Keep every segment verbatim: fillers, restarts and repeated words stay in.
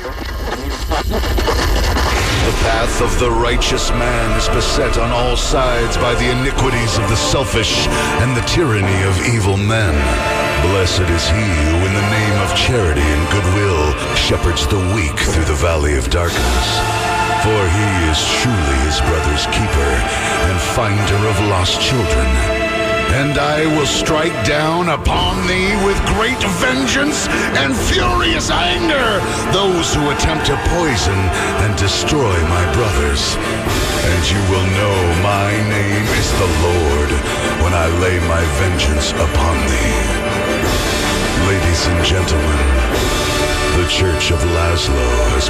The path of the righteous man is beset on all sides by the iniquities of the selfish and the tyranny of evil men. Blessed is he who in the name of charity and goodwill shepherds the weak through the valley of darkness. For he is truly his brother's keeper and finder of lost children. And I will strike down upon thee with great vengeance and furious anger those who attempt to poison and destroy my brothers. And you will know my name is the Lord when I lay my vengeance upon thee. Ladies and gentlemen, the Church of Laszlo has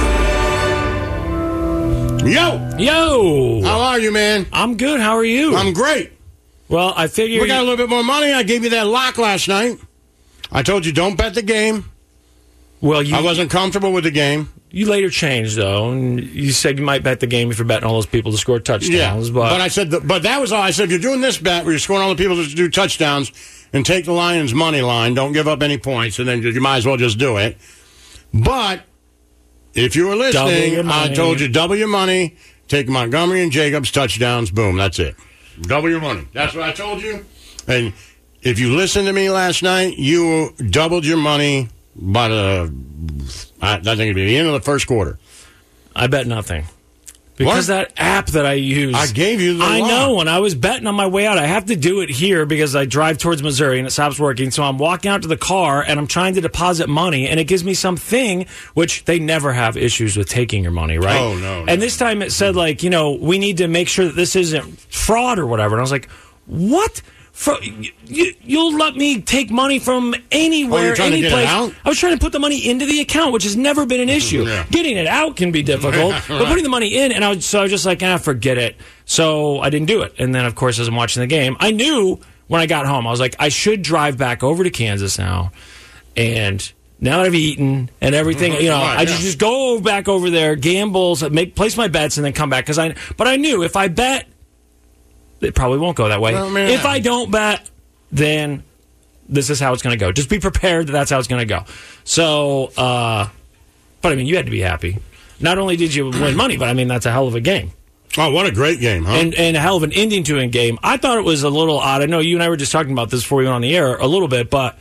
begun. Yo! Yo! How are you, man? I'm good. How are you? I'm great. Well, I figured... We got a little bit more money. I gave you that lock last night. I told you don't bet the game. Well, you... I wasn't comfortable with the game. You later changed, though, and you said you might bet the game if you're betting all those people to score touchdowns. Yeah, but, but I said... The, but that was all. I said, if you're doing this bet where you're scoring all the people to do touchdowns and take the Lions' money line, don't give up any points, and then you might as well just do it. But if you were listening, I told you double your money, take Montgomery and Jacobs touchdowns, boom, that's it. Double your money. That's what I told you. And if you listened to me last night, you doubled your money by the, I think it'd be the end of the first quarter. I bet nothing. Because What? that app that I use... I gave you the I lock. know. When I was betting on my way out, I have to do it here because I drive towards Missouri and it stops working. So I'm walking out to the car and I'm trying to deposit money and it gives me something, which they never have issues with taking your money, right? Oh, no, no. And this time it said, like, you know, we need to make sure that this isn't fraud or whatever. And I was like, what? For, you, you'll let me take money from anywhere, Oh, you're trying to any get it place. out? I was trying to put the money into the account, which has never been an issue. Yeah. Getting it out can be difficult, Right. but putting the money in, and I was, so I was just like, ah, forget it. So I didn't do it. And then, of course, as I'm watching the game, I knew when I got home, I was like, I should drive back over to Kansas now. And now that I've eaten and everything, you know, Right, I yeah. just, just go back over there, gamble, make place my bets, and then come back. Cause I, but I knew if I bet, it probably won't go that way. Well, man. If I don't bet, then this is how it's going to go. Just be prepared that that's how it's going to go. So, uh, but I mean, you had to be happy. Not only did you win money, but I mean, that's a hell of a game. Oh, what a great game, huh? And, and a hell of an ending to a game. I thought it was a little odd. I know you and I were just talking about this before we went on the air a little bit, but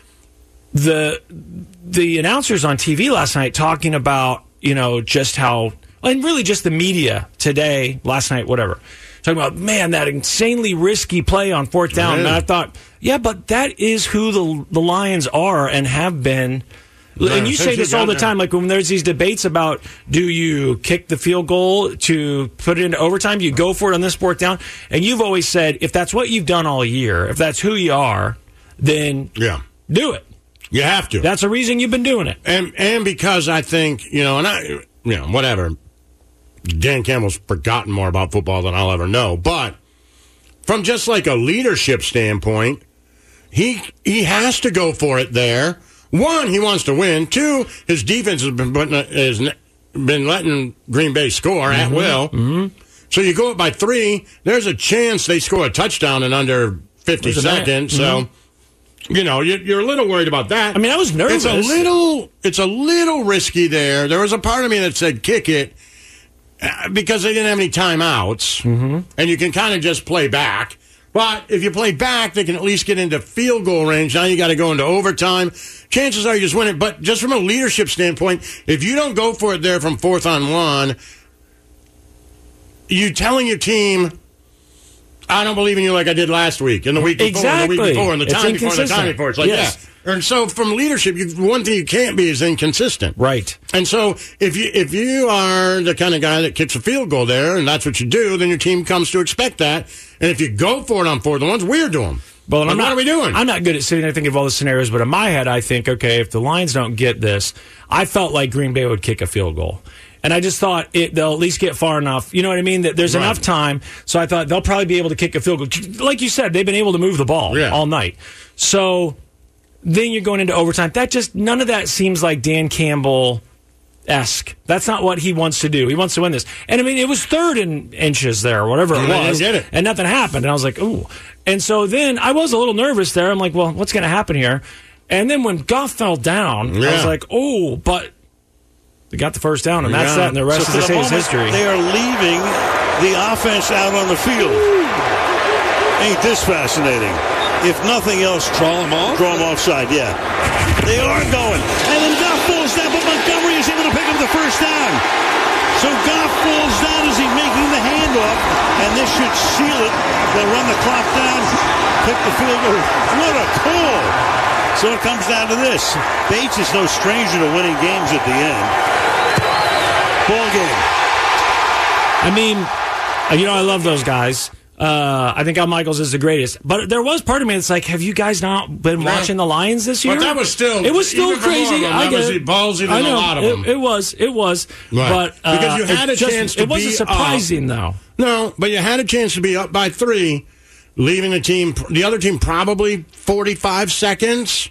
the the announcers on T V last night talking about, you know, just how, and really just the media today, last night, whatever, talking about, man, that insanely risky play on fourth down. Yeah. And I thought, yeah, but that is who the the Lions are and have been. Yeah, And you since say this you all got the there. time, like when there's these debates about, do you kick the field goal to put it into overtime? Do you go for it on this fourth down? And you've always said, if that's what you've done all year, if that's who you are, then Yeah. do it. You have to. That's the reason you've been doing it. And and because I think, you know, and I, you know, whatever, Dan Campbell's forgotten more about football than I'll ever know. But from just like a leadership standpoint, he he has to go for it there. One, he wants to win. Two, his defense has been putting, has been letting Green Bay score at will. Mm-hmm. So you go up by three, there's a chance they score a touchdown in under fifty There's a minute. seconds. So, you know, you're, you're a little worried about that. I mean, I was nervous. It's a little, it's a little risky there. There was a part of me that said kick it uh, because they didn't have any timeouts, mm-hmm. and you can kind of just play back. But if you play back, they can at least get into field goal range. Now you got to go into overtime. Chances are you just win it. But just from a leadership standpoint, if you don't go for it there from fourth on one, you telling your team, I don't believe in you like I did last week, and the week before, Exactly. and the week before, and the It's time before, and the time inconsistent. before. It's like, Yes. yeah. And so from leadership, you, one thing you can't be is inconsistent. Right. And so if you if you are the kind of guy that kicks a field goal there, and that's what you do, then your team comes to expect that. And if you go for it on fourth and ones, we're doing. Well, Like, I'm not, what are we doing? I'm not good at sitting there thinking of all the scenarios, but in my head, I think, okay, if the Lions don't get this, I felt like Green Bay would kick a field goal. And I just thought it, they'll at least get far enough. You know what I mean? That there's Right. enough time. So I thought they'll probably be able to kick a field goal. Like you said, they've been able to move the ball Yeah. all night. So then you're going into overtime. That just, none of that seems like Dan Campbell-esque. That's not what he wants to do. He wants to win this. And I mean, it was third in inches there, whatever And it they didn't was. get it. And nothing happened. And I was like, ooh. And so then I was a little nervous there. I'm like, well, what's going to happen here? And then when Goff fell down, I was Yeah. like, oh, but They got the first down, and Yeah. that's that, and the rest So of for the the is moment, history. they are leaving the offense out on the field. Ain't this fascinating? If nothing else, Draw them off? draw them offside, yeah. They are going. And then Goff falls down, but Montgomery is able to pick up the first down. So Goff falls down as he's making the handoff, and this should seal it. They'll run the clock down, pick the field goal. What a call! So it comes down to this. Bates is no stranger to winning games at the end. Ball game. I mean, uh, you know, I love those guys. Uh, I think Al Michaels is the greatest. But there was part of me that's like, have you guys not been Yeah. watching the Lions this year? But that was still, it was still even for more crazy. of them, I that get was it. ballsy than I know. a lot of it, them. It was. It was. Right. But uh, Because you had it a just- chance to It wasn't be surprising, though. No, but you had a chance to be up by three, leaving the team, the other team probably forty-five seconds.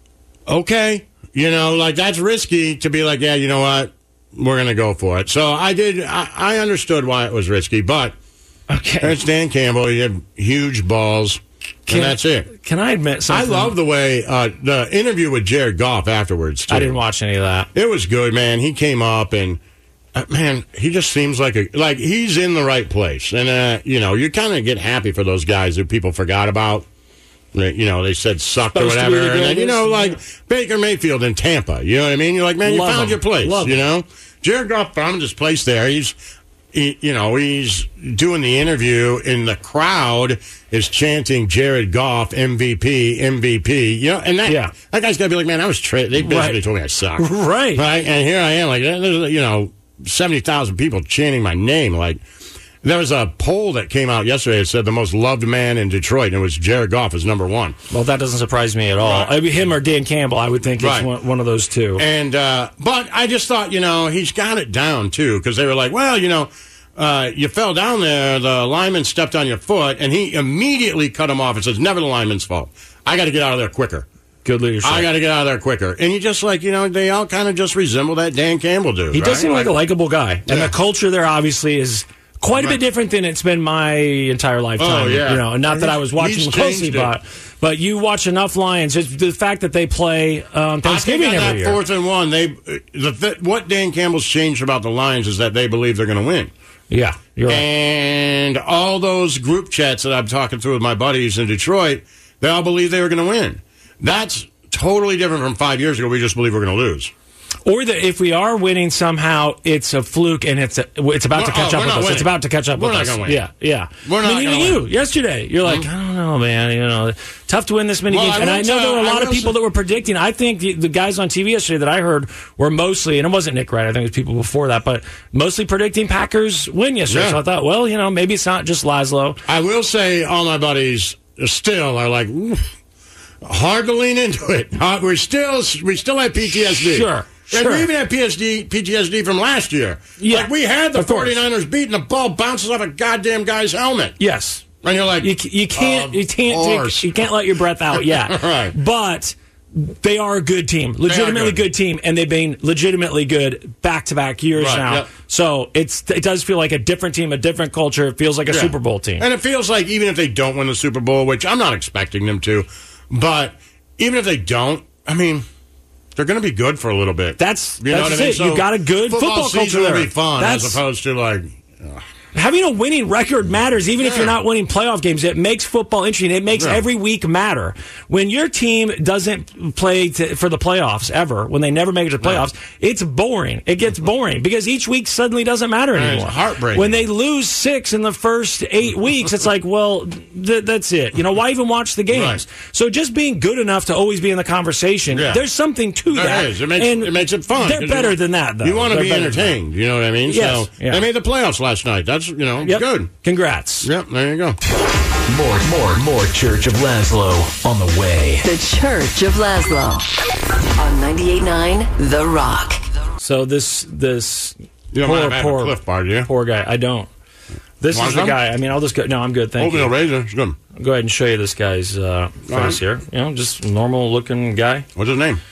Okay. You know, like that's risky to be like, yeah, you know what? We're going to go for it. So I did, I, I understood why it was risky, but Okay. it's Dan Campbell. He had huge balls, Can- and that's it. Can I admit I something? love the way, uh, the interview with Jared Goff afterwards, too. I didn't watch any of that. It was good, man. He came up and, uh, man, he just seems like a like he's in the right place, and uh, you know, you kind of get happy for those guys who people forgot about. That, you know, they said sucked or Supposed to be whatever, the and then, you know, like greatest. Baker Mayfield in Tampa. You know what I mean? You're like, man, you Love found him. your place. Love you him. know, Jared Goff found his place there. He's, he, you know, he's doing the interview, and the crowd is chanting Jared Goff M V P, M V P. You know, and that Yeah. that guy's got to be like, man, I was tra- they basically Right. told me I suck. Right. Right, and here I am, like, there's, you know, seventy thousand people chanting my name. Like, there was a poll that came out yesterday that said the most loved man in Detroit, and it was Jared Goff as number one. Well, that doesn't surprise me at all. Right. I mean, him or Dan Campbell, I would think Right. is one, one of those two. And, uh, but I just thought, you know, he's got it down, too, because they were like, well, you know, uh, you fell down there, the lineman stepped on your foot, and he immediately cut him off and says, never the lineman's fault. I got to get out of there quicker. Good leadership. I got to get out of there quicker. And you just like, you know, they all kind of just resemble that Dan Campbell dude. He does right? seem like a likable guy. And Yeah. the culture there obviously is quite a Right. bit different than it's been my entire lifetime. Oh, yeah. You know, and not that I was watching He's them closely, changed it. but but you watch enough Lions. It's the fact that they play um, Thanksgiving I think on every that year. fourth and one, they the, th- what Dan Campbell's changed about the Lions is that they believe they're going to win. Yeah, you're right. And all those group chats that I'm talking through with my buddies in Detroit, they all believe they were going to win. That's totally different from five years ago. We just believe we're going to lose. Or that if we are winning somehow, it's a fluke and it's a, it's about We're- to catch oh, up we're with not us. winning. It's about to catch up We're with not us. gonna win. Yeah, yeah. We're not I mean, gonna even you win. yesterday, you're like, I don't know, man. You know, tough to win this many Well, games. I And will I know tell- there were a I lot of will people say- that were predicting. I think the, the guys on T V yesterday that I heard were mostly, and it wasn't Nick Wright. I think it was people before that, but mostly predicting Packers win yesterday. Yeah. So I thought, well, you know, maybe it's not just Laszlo. I will say all my buddies still are like, "Ooh, hard to lean into it. Uh, we're still we still have P T S D. Sure. And Sure. we even had P S D, P T S D from last year. Yeah, Like, we had the of course. 49ers beating the ball bounces off a goddamn guy's helmet. Yes. And you're like, You, c- you can't of you can't course. take, you can't let your breath out yet. Right. But they are a good team, legitimately good. good. team, and they've been legitimately good back to back years Right, now. yep. So it's it does feel like a different team, a different culture. It feels like a Yeah. Super Bowl team. And it feels like even if they don't win the Super Bowl, which I'm not expecting them to, but even if they don't, I mean, they're going to be good for a little bit. That's- you know that's what I mean? it. You got a good football season culture will there. be fun That's- as opposed to like. Having a winning record matters, even if Yeah. you're not winning playoff games. It makes football interesting. It makes Yeah. every week matter. When your team doesn't play to, for the playoffs ever, when they never make it to the playoffs, it's boring. It gets boring because each week suddenly doesn't matter it's anymore. heartbreaking. When they lose six in the first eight weeks, it's like, well, th- that's it. You know, why even watch the games? Right. So just being good enough to always be in the conversation, Yeah. there's something to There that. is. It makes, And it makes it fun. They're 'cause better you- than that, though. You want to They're be better than that. entertained. You know what I mean? Yes, So yeah. they made the playoffs last night. That's, you know, Yep. good. Congrats. Yep, there you go. More, more, more Church of Laszlo on the way. The Church of Laszlo on ninety-eight point nine The Rock. So this this You don't poor mind having a poor Cliff Bar, do you? poor guy. I don't. This Want is the some? guy. I mean, I'll just go. No, I'm good. Thank Oatmeal you. raisin. It's good. I'll go ahead and show you this guy's uh, face right. here. You know, just normal looking guy. What's his name?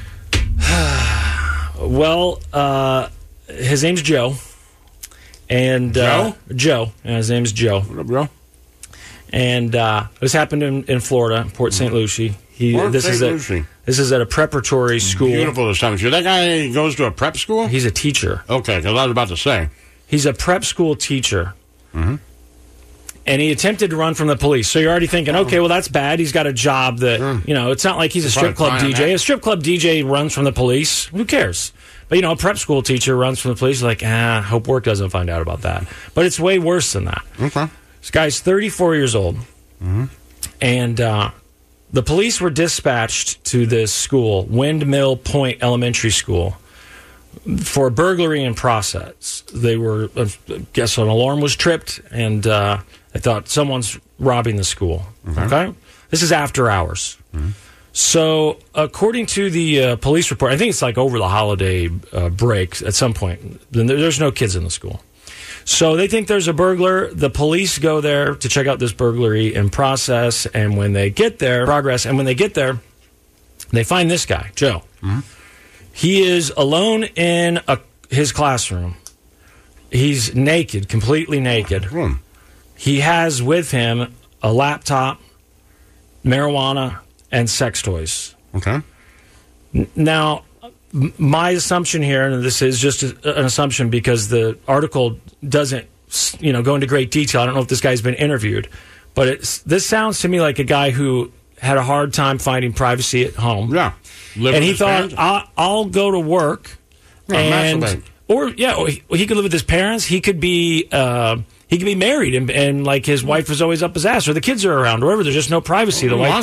Well, uh, his name's Joe. And uh, Joe. Yeah, his name's Joe. What up, bro? And uh, this happened in, in Florida, Port Saint Lucie. He, Port this Saint is at, Lucie. This is at a preparatory school. Beautiful this time of year. That guy goes to a prep school? He's a teacher. Okay, because I was about to say. He's a prep school teacher. Mm-hmm. And he attempted to run from the police. So you're already thinking, okay, well, that's bad. He's got a job that, Sure. you know, it's not like he's a He's strip club probably D J. fine, A strip club D J runs from the police. Who cares? But, you know, a prep school teacher runs from the police. Like, ah, hope work doesn't find out about that. But it's way worse than that. Okay. This guy's thirty-four years old. Mm-hmm. And uh, the police were dispatched to this school, Windmill Point Elementary School, for burglary in process. They were, I guess an alarm was tripped, and uh, they thought someone's robbing the school. Okay. Okay? This is after hours. Mm-hmm. So, according to the uh, police report, I think it's like over the holiday uh, break at some point, then there- there's no kids in the school. So they think there's a burglar. The police go there to check out this burglary in process, and when they get there, progress, and when they get there, they find this guy, Joe. Mm-hmm. He is alone in a, his classroom. He's naked, completely naked. Hmm. He has with him a laptop, marijuana, and sex toys. Okay. Now, m- my assumption here, and this is just a, an assumption because the article doesn't, s- you know, go into great detail. I don't know if this guy's been interviewed, but it's, this sounds to me like a guy who had a hard time finding privacy at home. Yeah. Live And with he his thought, parents? I'll, I'll go to work. Yeah, and masturbate. or yeah, or he, he could live with his parents. He could be uh, he could be married, and, and like his wife is always up his ass, or the kids are around, or whatever. There's just no privacy. The light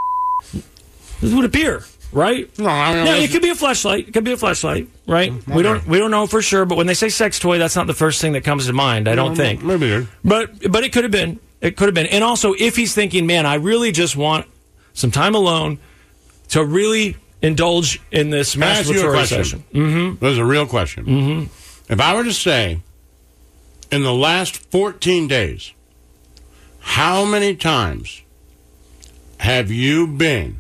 would appear, right? No, I mean, No, it's- it could be a flashlight. It could be a flashlight, right? We don't we don't know for sure, but when they say sex toy, that's not the first thing that comes to mind. I don't think. Maybe it is. But but it could have been. It could have been. And also, if he's thinking, man, I really just want some time alone to really indulge in this Can I ask you a masturbatory question? session. Mm-hmm. This is a real question. Mm-hmm. If I were to say, in the last fourteen days, how many times have you been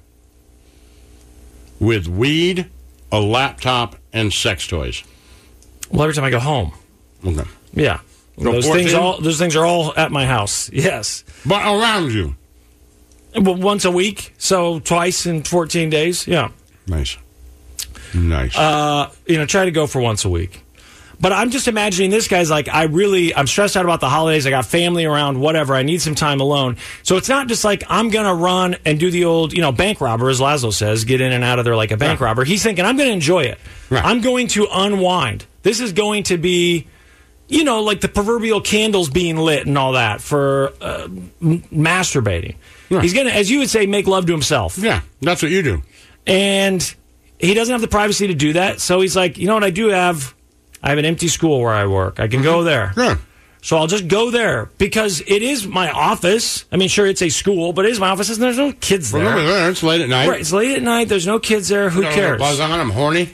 with weed, a laptop, and sex toys? Well, every time I go home, Okay. yeah, So those things fourteen? all those things are all at my house. Yes, But around you. well, once a week, so twice in fourteen days. Yeah, Nice. Nice. uh, you know, try to go for once a week. But I'm just imagining this guy's like, I really, I'm stressed out about the holidays. I got family around, whatever. I need some time alone. So it's not just like I'm going to run and do the old, you know, bank robber, as Laszlo says, get in and out of there like a bank Right. robber. He's thinking, I'm going to enjoy it. Right. I'm going to unwind. This is going to be, you know, like the proverbial candles being lit and all that for uh, m- masturbating. Right. He's going to, as you would say, make love to himself. yeah, that's what you do. And he doesn't have the privacy to do that. So he's like, you know what, I do have, I have an empty school where I work. I can go there. Yeah. So I'll just go there because it is my office. I mean, sure, it's a school, but it is my office, and there's no kids there. Remember there, it's late at night. Right, it's late at night. There's no kids there. Who I don't cares? know, Buzz on, I'm horny.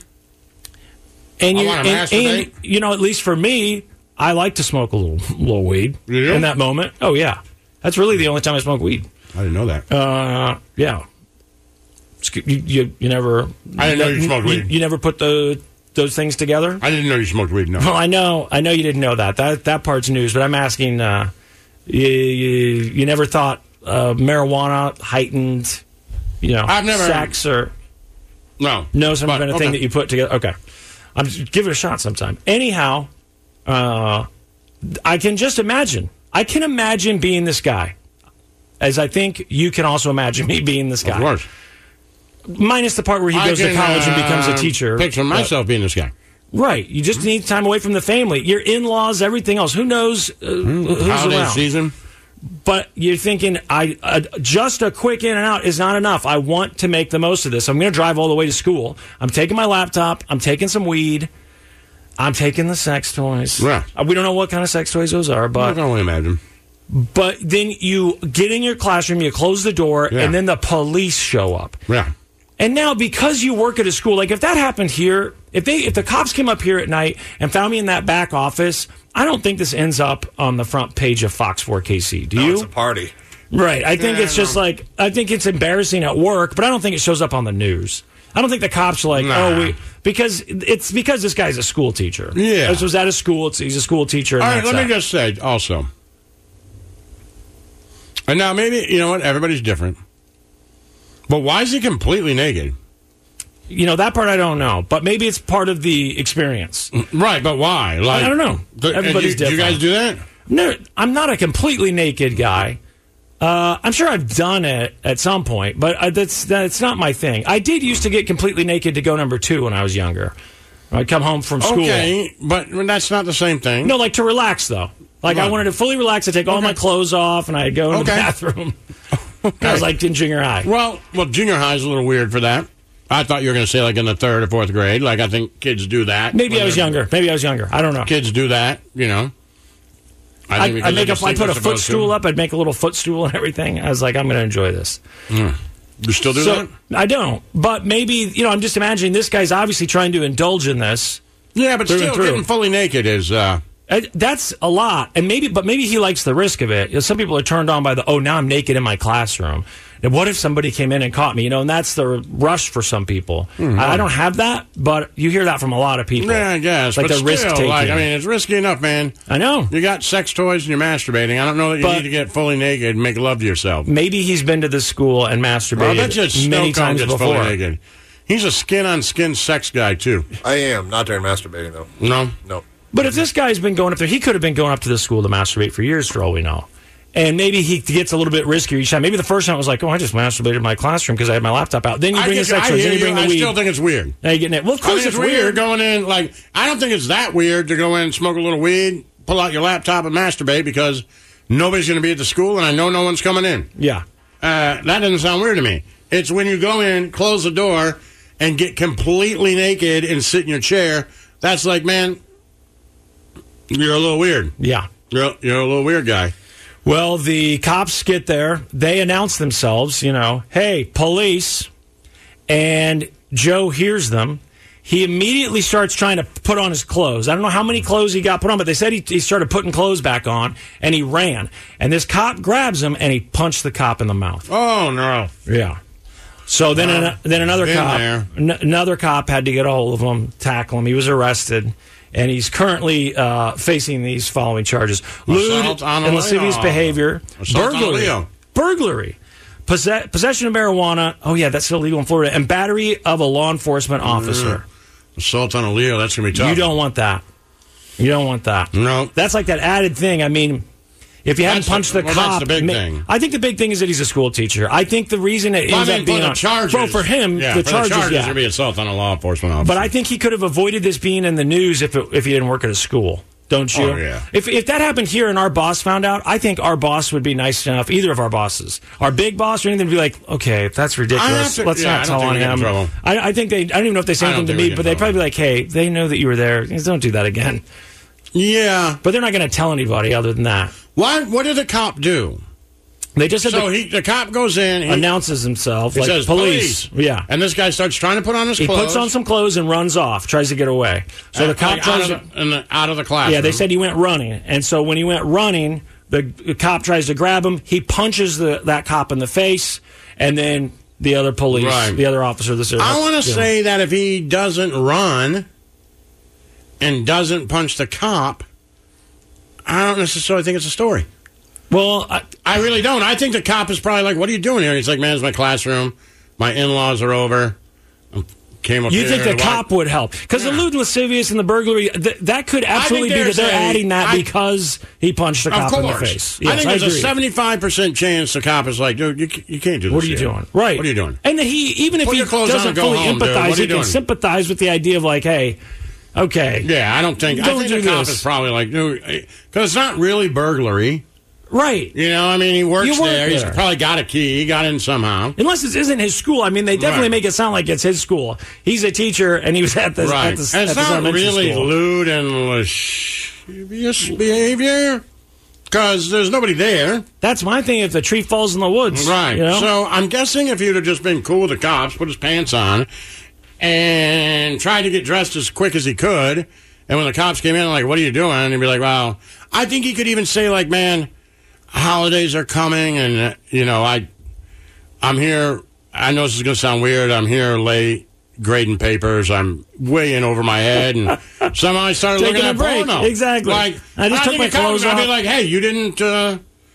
And I you, wanna and, masturbate. and, you know, at least for me, I like to smoke a little, little weed You do? in that moment. Oh yeah, that's really the only time I smoke weed. I didn't know that. Uh, yeah. Sc- You, you, you never. I didn't know you smoked you, weed. you never put the those things together. I didn't know you smoked weed, no. Well, I know, I know you didn't know that. That that part's news. But I'm asking, uh, you, you you never thought uh, marijuana heightened, you know, I've never- sex or No. no some But, kind of okay. thing that you put together? Okay, I'm just, give it a shot sometime. Anyhow, uh, I can just imagine. I can imagine being this guy, as I think you can also imagine me being this Of guy. course. Minus the part where he I goes to can, college and becomes a uh, teacher. Picture But- myself being this guy. Right. You just need time away from the family. Your in-laws, everything else. Who knows uh, who's Holiday around? season. But you're thinking, I uh, just a quick in and out is not enough. I want to make the most of this. I'm going to drive all the way to school. I'm taking my laptop. I'm taking some weed. I'm taking the sex toys. Yeah. Uh, We don't know what kind of sex toys those are, I but can only imagine. but then you get in your classroom, you close the door, Yeah. and then the police show up. Yeah. And now, because you work at a school, like if that happened here, if they if the cops came up here at night and found me in that back office, I don't think this ends up on the front page of Fox four K C. Do No, you? it's a party. Right. I think Yeah, it's just no. like I think it's embarrassing at work, but I don't think it shows up on the news. I don't think the cops are like, Nah. oh, we because it's because this guy's a school teacher. Yeah. This was at a school. It's, he's a school teacher. And All right, that's let me that. just say also, And now maybe, you know what, everybody's different. But why is he completely naked? You know, that part I don't know. But maybe it's part of the experience. Right, but why? Like, I don't know. The, Everybody's you, different. Do you guys do that? No, I'm not a completely naked guy. Uh, I'm sure I've done it at some point, but uh, that's that's not my thing. I did used to get completely naked to go number two when I was younger. I'd come home from school. Okay, but that's not the same thing. No, like to relax, though. Like, Right. I wanted to fully relax. I'd take all Okay. my clothes off, and I'd go into Okay. the bathroom. Okay. I was like in junior high. Well, well, junior high is a little weird for that. I thought you were going to say like in the third or fourth grade. Like I think kids do that. Maybe when I was they're- younger. Maybe I was younger. I don't know. Kids do that, you know. I I'd, think because I'd make they a, just I'd think put they're a supposed footstool to. up. I'd make a little footstool and everything. I was like, I'm going to enjoy this. You still do So that? I don't. But maybe, you know, I'm just imagining this guy's obviously trying to indulge in this. Yeah, but through and still, through. getting fully naked is. Uh, Uh, That's a lot, and maybe, but maybe he likes the risk of it. You know, some people are turned on by the, oh, now I'm naked in my classroom. And what if somebody came in and caught me? You know, and that's the rush for some people. Mm-hmm. I, I don't have that, but you hear that from a lot of people. yeah, I guess. like but the risk still, taking. like I mean, it's risky enough, man. I know. You got sex toys and you're masturbating. I don't know that you But- need to get fully naked and make love to yourself. Maybe he's been to this school and Well, I masturbated bet you Snow many Cone times gets before. fully naked. He's a skin on skin sex guy too. I am not during masturbating though. No. No. But if this guy's been going up there, he could have been going up to this school to masturbate for years, for all we know. And maybe he gets a little bit riskier each time. Maybe the first time it was like, oh, I just masturbated in my classroom because I had my laptop out. Then you I, bring get the you, sex I, toys, hear then you you. bring the I weed. still think it's weird. Now you're getting it. Well, of I course think it's it's weird weird. going in. Like, I don't think it's that weird to go in and smoke a little weed, pull out your laptop, and masturbate because nobody's going to be at the school, and I know no one's coming in. Yeah. Uh, that doesn't sound weird to me. It's when you go in, close the door, and get completely naked and sit in your chair. That's like, man, you're a little weird. Yeah. You're, you're a little weird guy. Well, the cops get there. They announce themselves, you know, hey, police. And Joe hears them. He immediately starts trying to put on his clothes. I don't know how many clothes he got put on, but they said he, he started putting clothes back on, and he ran. And this cop grabs him, and he punched the cop in the mouth. Oh, no. Yeah. So then, Well, an, then another been cop, there. n- another cop had to get a hold of him, tackle him. He was arrested, and he's currently uh, facing these following charges: lewd Assault on a and lascivious Leo. behavior, Assault on a burglary, Leo. burglary, possess- possession of marijuana. Oh yeah, that's still legal in Florida, and battery of a law enforcement officer. Assault on a Leo, that's going to be tough. You don't want that. You don't want that. No. That's like that added thing. I mean, if you hadn't That's the- punched the, well, cop, that's the big ma- thing. I think the big thing is that he's a school teacher. I think the reason it Well, ends I mean, up being for the on, charges. well, for him, yeah, the for charges, the charges yeah. would be assault on a law enforcement officer. But I think he could have avoided this being in the news if it, if he didn't work at a school. Don't you? Oh, yeah. If if that happened here and our boss found out, I think our boss would be nice enough. Either of our bosses, our big boss or anything, would be like, okay, that's ridiculous. to- Let's yeah, I not don't tell think on we get in him. trouble. I, I think they. I don't even know if they say I don't anything to think we me, get but in they'd probably trouble. be like, hey, they know that you were there. Just don't do that again. Yeah. But they're not going to tell anybody other than that. Why, what did the cop do? They just said So the, he, the cop goes in. He, announces himself he like says, police. police. Yeah. And this guy starts trying to put on his He clothes. puts on some clothes and runs off. Tries to get away. So the uh, cop like, tries out to. of, the, in the, out of the classroom. Yeah, they said he went running, and so when he went running, the, the cop tries to grab him. He punches the, that cop in the face, and then the other police, Right. the other officer. This I want to say that if he doesn't run and doesn't punch the cop, I don't necessarily think it's a story. well, I, I really don't. I think the cop is probably like, "What are you doing here?" And he's like, "Man, it's my classroom. My in-laws are over. I came up you here." think the to cop watch-" would help because the Yeah. lewd and lascivious and the burglary th- that could absolutely be that there's they're a- adding that I- because he punched the Of cop in the course. face. I Yes, think there's a agree. seventy-five percent chance the cop is like, "Dude, you, c- you can't do this. What are you here. doing? Right. What are you doing?" And he, even if Put he your clothes on doesn't and go fully home, dude. empathize, What are he you can doing? sympathize with the idea of like, hey, okay, Yeah, I don't think. I Don't think do the cop this. is probably like, "Dude," because it's not really burglary. right. You know, I mean, he works You work there. He's there. probably got a key. He got in somehow. Unless this isn't his school. I mean, they definitely Right. make it sound like it's his school. He's a teacher, and he was at the, Right. at the, and at it's the not elementary really school. lewd and lascivious behavior because there's nobody there. That's my thing. If the tree falls in the woods, Right. You know? So I'm guessing if he'd have just been cool with the cops, put his pants on, and tried to get dressed as quick as he could, and when the cops came in, like, "What are you doing?" And he'd be like, "Well," I think he could even say, like, "Man, holidays are coming, and uh, you know, I, I'm here. I know this is going to sound weird. I'm here late grading papers. I'm way in over my head, and somehow I started Taking looking a at break. porno. Exactly. Like I just took think my a cop clothes would be off. like, "Hey, you didn't." Uh,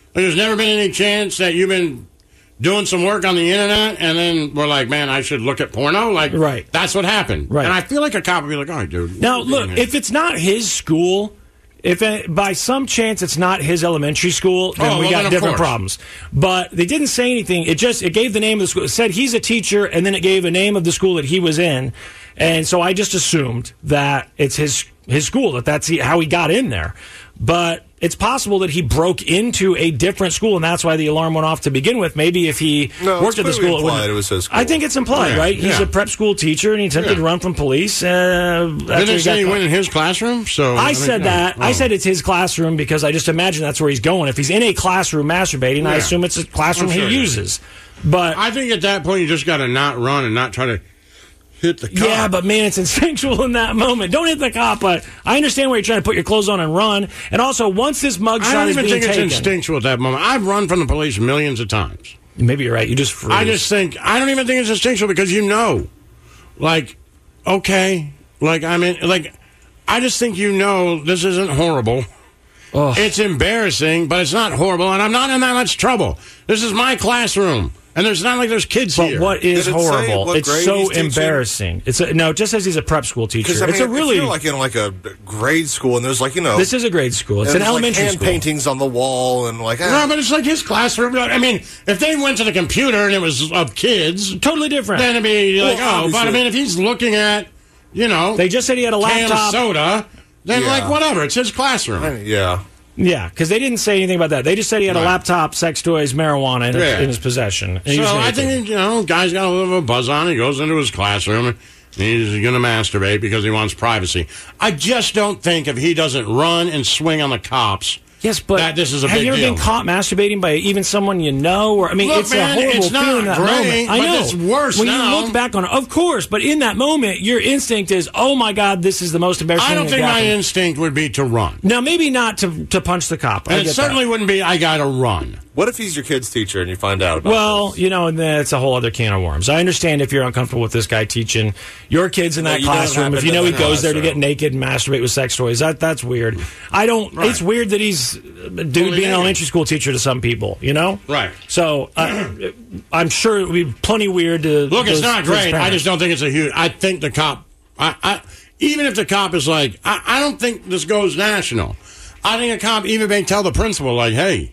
There's never been any chance that you've been doing some work on the internet, and then we're like, man, I should look at porno? Like, right. That's what happened. Right. And I feel like a cop would be like, all right, dude. Now, look, if it's not his school, if it, by some chance it's not his elementary school, then Oh, we well, got then of different course. problems. But they didn't say anything. It just it gave the name of the school. It said he's a teacher, and then it gave a name of the school that he was in. And so I just assumed that it's his his school, that that's he, how he got in there. But it's possible that he broke into a different school, and that's why the alarm went off to begin with. Maybe if he No, worked at the it's school, clearly it wouldn't- implied it was his school. I think it's implied, Yeah, right? He's yeah. a prep school teacher, and he attempted Yeah. to run from police. Uh, that's Didn't where they he say got he caught. went in his classroom? So I mean, said no. that. I Oh. said it's his classroom because I just imagine that's where he's going. If he's in a classroom masturbating, I Yeah. assume it's a classroom I'm sure he it is. uses. But I think at that point you just got to not run and not try to hit the cop. yeah, but man, it's instinctual in that moment. Don't hit the cop. But I understand where you're trying to put your clothes on and run. And also, once this I mugshot don't is even being think it's taken, instinctual at that moment. I've run from the police millions of times. maybe you're right. You just freeze. I just think I don't even think it's instinctual because you know, like, okay, like I mean, like, I just think you know this isn't horrible. Oh. It's embarrassing, but it's not horrible, and I'm not in that much trouble. This is my classroom, and there's not like there's kids But here. what is Did it say horrible? what It's grade so he's teaching? embarrassing. It's a, no. It just says he's a prep school teacher. Because I mean, it's a if really. you're like in like a grade school, and there's like you know, This is a grade school. It's and an there's, like, elementary hand school. paintings on the wall, and like No, ah, but it's like his classroom. I mean, if they went to the computer and it was of kids, Totally different. then it'd be like, Well, oh, but I obviously- mean, if he's looking at, you know, They just said he had a can of laptop. soda, then Yeah. like whatever, it's his classroom. I mean, yeah. Yeah, because they didn't say anything about that. They just said he had a Right. laptop, sex toys, marijuana in, Yeah. in his possession. And he So was I naked. think, you know, guy's got a little bit of a buzz on. He goes into his classroom and he's going to masturbate because he wants privacy. I just don't think if he doesn't run and swing on the cops. Yes, but that this is a have big you ever deal. been caught masturbating by even someone you know? Or I mean, Look, it's man, a horrible it's not feeling in that great, moment. I but know it's worse when now. you look back on it. Of course, but in that moment, your instinct is, "Oh my God, this is the most embarrassing." I don't thing think that my happened." instinct would be to run. Now, maybe not to to punch the cop. I And it get certainly that. wouldn't be, I got to run. What if he's your kid's teacher and you find out about Well, this? you know, and then it's a whole other can of worms. I understand if you're uncomfortable with this guy teaching your kids in No, that you know it classroom. If happened you know in he the goes there to get classroom. naked and masturbate with sex toys, that that's weird. I don't. Right. It's weird that he's a dude being naked. an elementary school teacher to some people. You know, Right. So uh, I'm sure it would be plenty weird to Look, it's those- not those great. I parents. just don't think it's a huge. I think the cop. I, I even if the cop is like, I, I don't think this goes national. I think a cop even may tell the principal, like, hey,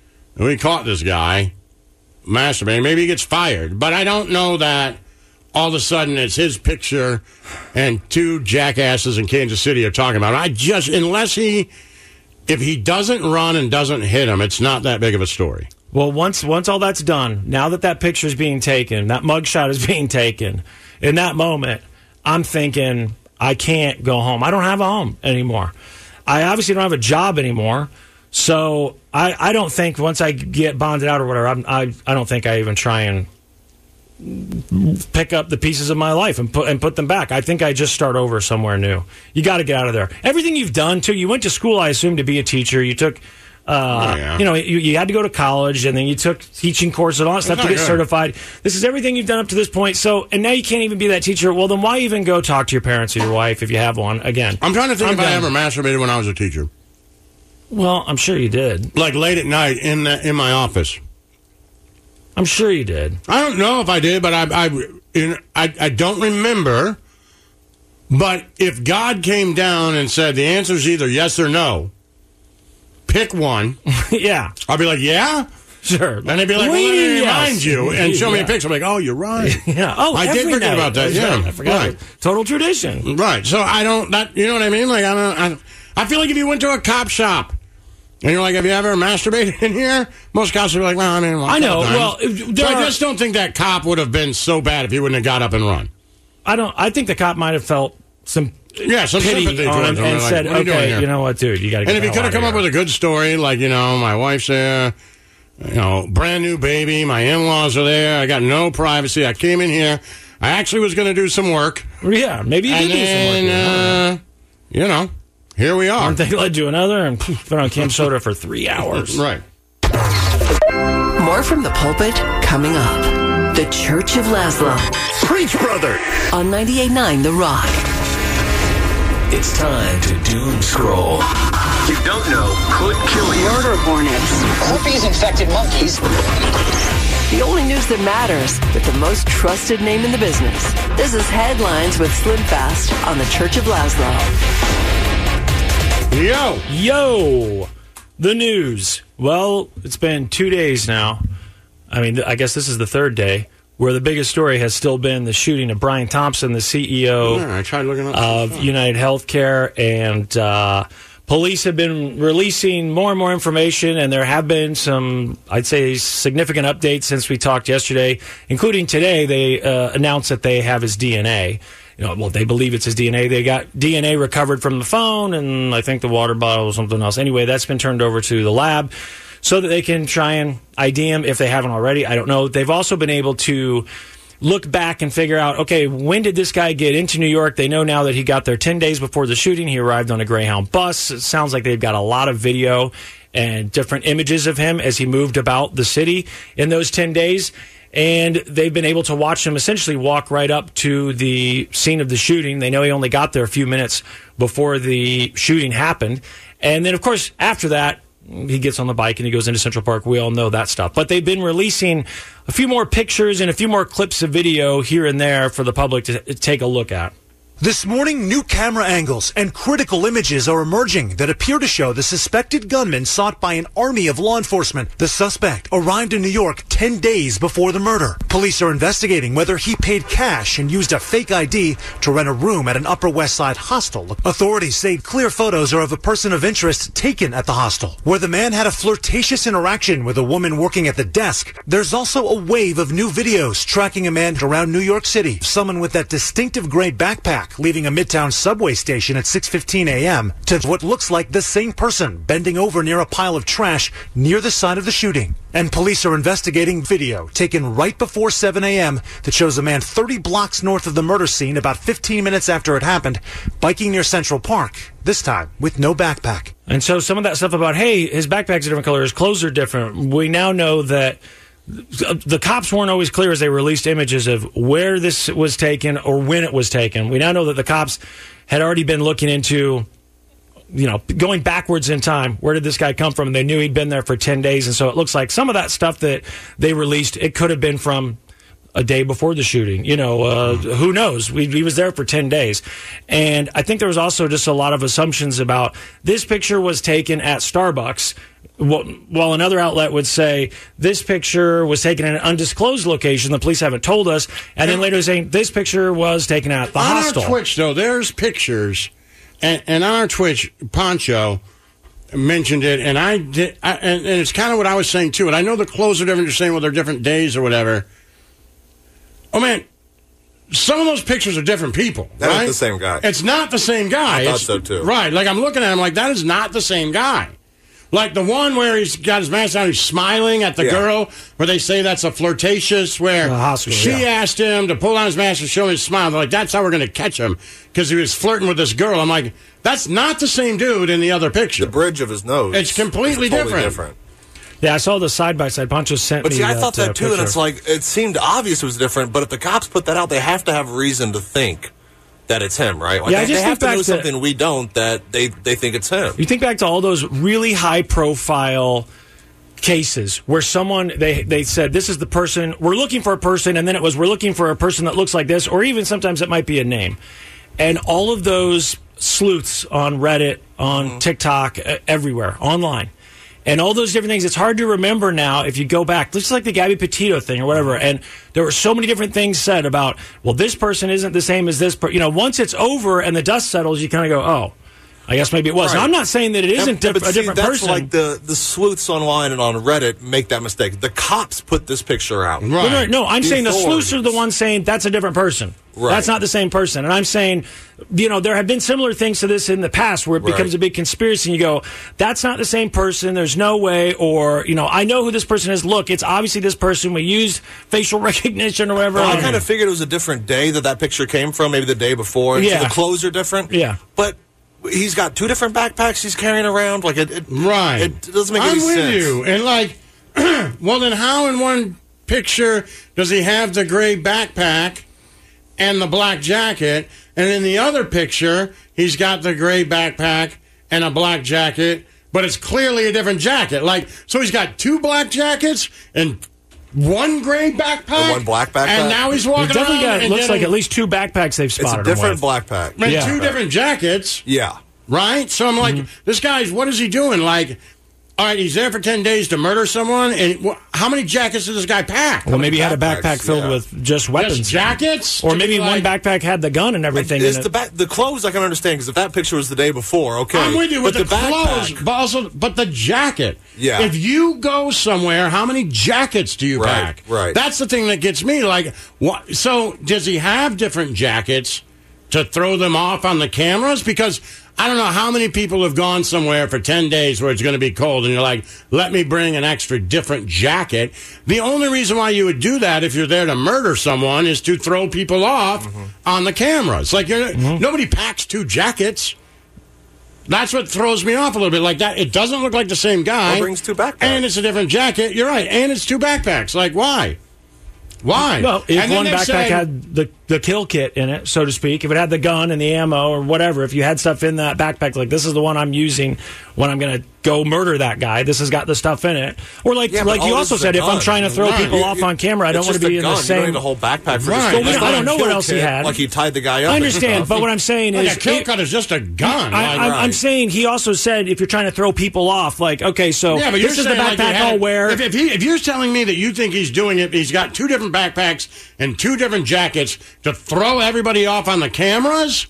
we caught this guy masturbating. Maybe he gets fired, but I don't know that all of a sudden it's his picture and two jackasses in Kansas City are talking about it. I just unless he. If he doesn't run and doesn't hit him, it's not that big of a story. Well, once once all that's done, now that that picture is being taken, that mugshot is being taken, in that moment, I'm thinking, I can't go home. I don't have a home anymore. I obviously don't have a job anymore. So I, I don't think once I get bonded out or whatever, I'm, I I don't think I even try and pick up the pieces of my life and put and put them back. I think I just start over somewhere new. You got to get out of there. Everything you've done too. You went to school, I assume, to be a teacher. You took. Uh, Oh, yeah. You know, you, you had to go to college, and then you took teaching courses and all that stuff to not get good. certified. This is everything you've done up to this point. So, and now you can't even be that teacher. Well, then why even go talk to your parents or your wife if you have one? Again, I'm trying to think I'm if I done. ever masturbated when I was a teacher, Well, I'm sure you did. like late at night in the, in my office. I'm sure you did. I don't know if I did, but I I, in, I I don't remember. But if God came down and said the answer is either yes or no, pick one, Yeah, I'll be like, yeah. sure. And they'd be like, well, Leaning let me yes. remind you and show me a Yeah. picture. I'm like, oh, you're right. Yeah. Oh, I did every forget night. about that. That's Yeah. right. I forgot. Right. Total tradition. Right. So I don't, that, you know what I mean? Like, I don't, I, I feel like if you went to a cop shop and you're like, have you ever masturbated in here? Most cops would be like, well, I mean, well, I know. sometimes. Well, if- so there I are- just don't think that cop would have been so bad if he wouldn't have got up and run. I don't. I think the cop might have felt some Yeah, some pity sympathy on towards him him. and Like, said, what are you doing "Okay, here?" you know what, dude, you got to." And if he could have come up with a good story, like, you know, my wife's there, you know, brand new baby, my in-laws are there, I got no privacy, I came in here, I actually was going to do some work, yeah, maybe you and did do some work. then, uh, you know, here we are. One thing led to another, and poof, been on Camp Soda for three hours. Right. More from the pulpit coming up. The Church of Laszlo Preach, brother! on ninety-eight point nine The Rock. It's time to doom scroll. you don't know could kill you. Murder hornets. Herpes-infected monkeys. The only news that matters with the most trusted name in the business. This is Headlines with Slim Fast on the Church of Laszlo. Yo! Yo! The news. Well, it's been two days now. I mean, I guess this is the third day where the biggest story has still been the shooting of Brian Thompson, the C E O Yeah, I tried looking up of United Healthcare, and uh, police have been releasing more and more information, and there have been some, I'd say, significant updates since we talked yesterday, including today. They uh, announced that they have his D N A. You know, well, they believe it's his D N A. They got D N A recovered from the phone, and I think the water bottle or something else. Anyway, that's been turned over to the lab so that they can try and I D him if they haven't already. I don't know. They've also been able to look back and figure out, okay, when did this guy get into New York? They know now that he got there ten days before the shooting. He arrived on a Greyhound bus. It sounds like they've got a lot of video and different images of him as he moved about the city in those ten days. And they've been able to watch him essentially walk right up to the scene of the shooting. They know he only got there a few minutes before the shooting happened. And then, of course, after that, he gets on the bike and he goes into Central Park. We all know that stuff. But they've been releasing a few more pictures and a few more clips of video here and there for the public to take a look at. This morning, new camera angles and critical images are emerging that appear to show the suspected gunman sought by an army of law enforcement. The suspect arrived in New York ten days before the murder. Police are investigating whether he paid cash and used a fake I D to rent a room at an Upper West Side hostel. Authorities say clear photos are of a person of interest taken at the hostel, where the man had a flirtatious interaction with a woman working at the desk. There's also a wave of new videos tracking a man around New York City, someone with that distinctive gray backpack leaving a Midtown subway station at six fifteen a.m. to what looks like the same person bending over near a pile of trash near the site of the shooting. And police are investigating video taken right before seven a.m. that shows a man thirty blocks north of the murder scene about fifteen minutes after it happened, biking near Central Park, this time with no backpack. And so some of that stuff about, hey, his backpack's a different color, his clothes are different, we now know that the cops weren't always clear as they released images of where this was taken or when it was taken. We now know that the cops had already been looking into, you know, going backwards in time. Where did this guy come from? And they knew he'd been there for ten days. And so it looks like some of that stuff that they released, it could have been from a day before the shooting. You know, uh, who knows? We, he was there for ten days. And I think there was also just a lot of assumptions about this picture was taken at Starbucks, while another outlet would say this picture was taken in an undisclosed location, the police haven't told us, and then later saying this picture was taken at the on hostel. On our Twitch, though, there's pictures, and, and on our Twitch, Poncho mentioned it, and I did, I, and, and it's kind of what I was saying too. And I know the clothes are different. You're saying, well, they're different days or whatever. Oh man, some of those pictures are different people. That right? ain't the same guy. It's not the same guy. I thought it's, so too. Right? Like I'm looking at him, like that is not the same guy. Like the one where he's got his mask on, he's smiling at the Yeah. girl, where they say that's a flirtatious, where The hospital, she yeah. asked him to pull on his mask and show his smile. They're like, that's how we're going to catch him, because he was flirting with this girl. I'm like, that's not the same dude in the other picture. The bridge of his nose. It's completely is totally different. Yeah, I saw the side by side. Poncho sent But me see, I that, thought that uh, too, picture. and it's like, it seemed obvious it was different, but if the cops put that out, they have to have reason to think that it's him, right? Like Yeah, I they, just they have think to back know to- something we don't, that they, they think it's him. You think back to all those really high profile cases where someone they they said this is the person, we're looking for a person, and then it was we're looking for a person that looks like this, or even sometimes it might be a name. And all of those sleuths on Reddit, on mm-hmm. TikTok, uh, everywhere, online. And all those different things, it's hard to remember now if you go back. Just like the Gabby Petito thing or whatever. And there were so many different things said about, well, this person isn't the same as this person. You know, once it's over and the dust settles, you kind of go, oh, I guess maybe it was. Right. Now, I'm not saying that it isn't Yeah, diff- but a see, different that's person. like the, the sleuths online and on Reddit make that mistake. The cops put this picture out. Right. No, no, no, I'm The saying the sleuths are the authorities. ones saying that's a different person. Right. That's not the same person. And I'm saying, you know, there have been similar things to this in the past where it Right. becomes a big conspiracy and you go, that's not the same person. There's no way. Or, you know, I know who this person is. Look, it's obviously this person. We used facial recognition or whatever. Well, I kind of figured it was a different day that that picture came from, maybe the day before. Yeah. So the clothes are different. Yeah. But he's got two different backpacks he's carrying around. Like it, it Right. It doesn't make I'm any with sense. you. And like, well, then how in one picture does he have the gray backpack and the black jacket, and in the other picture he's got the gray backpack and a black jacket, but it's clearly a different jacket. Like, so he's got two black jackets and one gray backpack, and one black backpack, and now he's walking He's definitely around. got, and looks getting, like at least two backpacks they've spotted. It's a different him with. black pack. and Yeah. two different jackets. Yeah. Right? So I'm like, mm-hmm. this guy's, what is he doing? Like, all right, he's there for ten days to murder someone, and wh- how many jackets does this guy pack? Well, maybe he had a backpacks, backpack filled yeah. with just weapons. Just jackets? Or To maybe be one like- backpack had the gun and everything in Is it. the back, the clothes I can understand, because if that picture was the day before, okay. I'm with you with but the, clothes, backpack, but also, but the jacket. Yeah. If you go somewhere, how many jackets do you Right, pack? right. That's the thing that gets me. Like, what? So does he have different jackets to throw them off on the cameras? Because I don't know how many people have gone somewhere for ten days where it's going to be cold, and you're like, let me bring an extra different jacket. The only reason why you would do that if you're there to murder someone is to throw people off mm-hmm. on the cameras. Like, you're, mm-hmm. nobody packs two jackets. That's what throws me off a little bit. Like that, it doesn't look like the same guy. Or brings two backpacks. And it's a different jacket. You're right. And it's two backpacks. Like, why? Why? Well, if And then one they backpack say- had the, the kill kit in it, so to speak, if it had the gun and the ammo or whatever, if you had stuff in that backpack, like this is the one I'm using when I'm going to go murder that guy, this has got the stuff in it. Or like Yeah, but like you all also this is a said, if I'm gun. trying to throw Right. people You- off you- on camera, I don't it's want to just be a in gun. the You don't same... need a whole backpack for Right. this. Well, It's I not don't a know what kill else he kit, had. Like he tied the guy up. I and understand, stuff. but what I'm saying Like is... a kill it- cut is just a gun. I, Like, I'm, right. I'm saying he also said if you're trying to throw people off, like, okay, so yeah, but this you're is the saying like backpack you had- I'll wear. If, if, he, if you're telling me that you think he's doing it, he's got two different backpacks and two different jackets to throw everybody off on the cameras.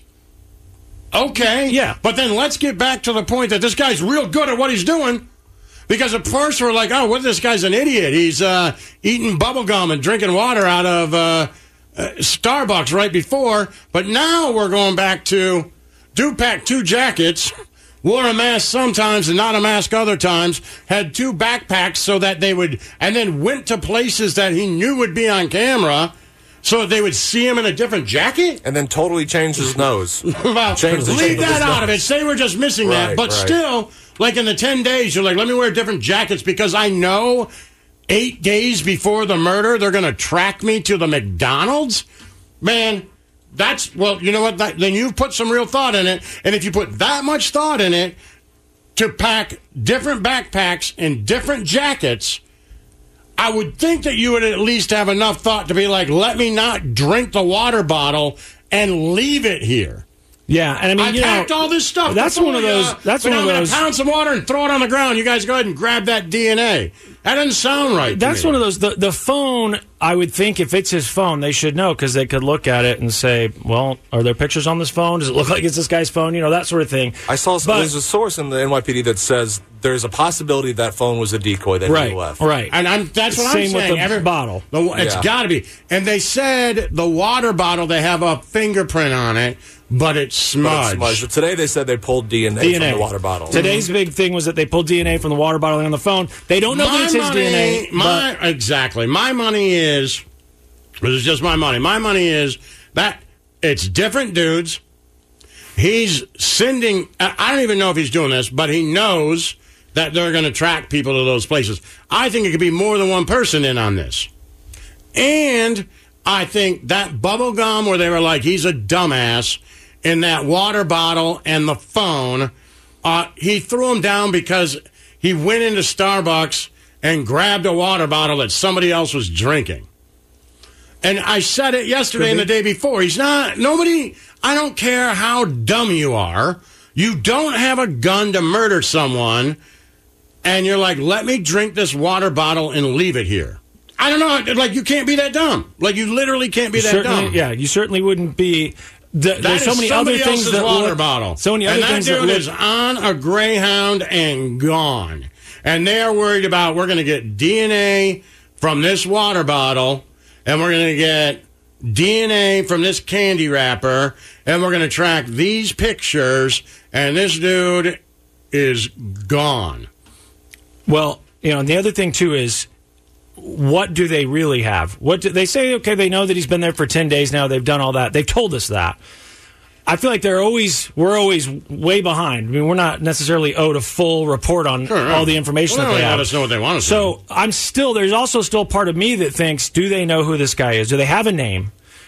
Okay. Yeah. But then let's get back to the point that this guy's real good at what he's doing. Because at first we're like, oh, what? This guy's an idiot. He's uh, eating bubble gum and drinking water out of uh, uh, Starbucks right before. But now we're going back to do pack two jackets, wore a mask sometimes and not a mask other times, had two backpacks so that they would, and then went to places that he knew would be on camera so that they would see him in a different jacket? And then totally changed his nose. Well, Change the shape leave of his that out of nose. it. Say we're just missing that. Right, But right. still, like in the ten days, you're like, let me wear different jackets because I know eight days before the murder, they're going to track me to the McDonald's? Man, that's, well, you know what? That, then you've put some real thought in it. And if you put that much thought in it to pack different backpacks and different jackets, I would think that you would at least have enough thought to be like, let me not drink the water bottle and leave it here. Yeah, and I mean, I you packed know, all this stuff. That's before one of you, those. uh, That's but one of I'm gonna those. pound some water and throw it on the ground. You guys go ahead and grab that D N A. That doesn't sound right. to That's me. one of those. The, the phone, I would think if it's his phone, they should know because they could look at it and say, well, are there pictures on this phone? Does it look like it's this guy's phone? You know, that sort of thing. I saw But- there's a source in the N Y P D that says there's a possibility that phone was a decoy that Right, he left. right. And I'm, that's what Same I'm with saying. the Every, bottle. The, it's Yeah. got to be. And they said the water bottle, they have a fingerprint on it, but it's But smudged. it's smudged. But today they said they pulled D N A, D N A. from the water bottle. Today's big thing was that they pulled D N A from the water bottle on the phone. They don't know my that it's his money, D N A. My, exactly. My money is, this is just my money. My money is that it's different dudes. He's sending, I I don't even know if he's doing this, but he knows that they're going to track people to those places. I think it could be more than one person in on this. And I think that bubble gum where they were like, he's a dumbass, in that water bottle and the phone, uh, he threw him down because he went into Starbucks and grabbed a water bottle that somebody else was drinking. And I said it yesterday and the day before. He's not, nobody, I don't care how dumb you are. You don't have a gun to murder someone. And you're like, let me drink this water bottle and leave it here. I don't know. Like, you can't be that dumb. Like, you literally can't be that Certainly, dumb. yeah, you certainly wouldn't be. The, That there's so is many other somebody things else's that water look, bottle. So many and other that things dude that look, is on a Greyhound and gone. And they're worried about we're going to get D N A from this water bottle, and we're going to get D N A from this candy wrapper, and we're going to track these pictures, and this dude is gone. Well, you know, and the other thing too is, what do they really have? What do, they say? Okay, they know that he's been there for ten days now. They've done all that. They've told us that. I feel like they're always we're always way behind. I mean, we're not necessarily owed a full report on Sure, all the information well, that they let have. us know what they want to So I'm still there's also still part of me that thinks, do they know who this guy is? Do they have a name?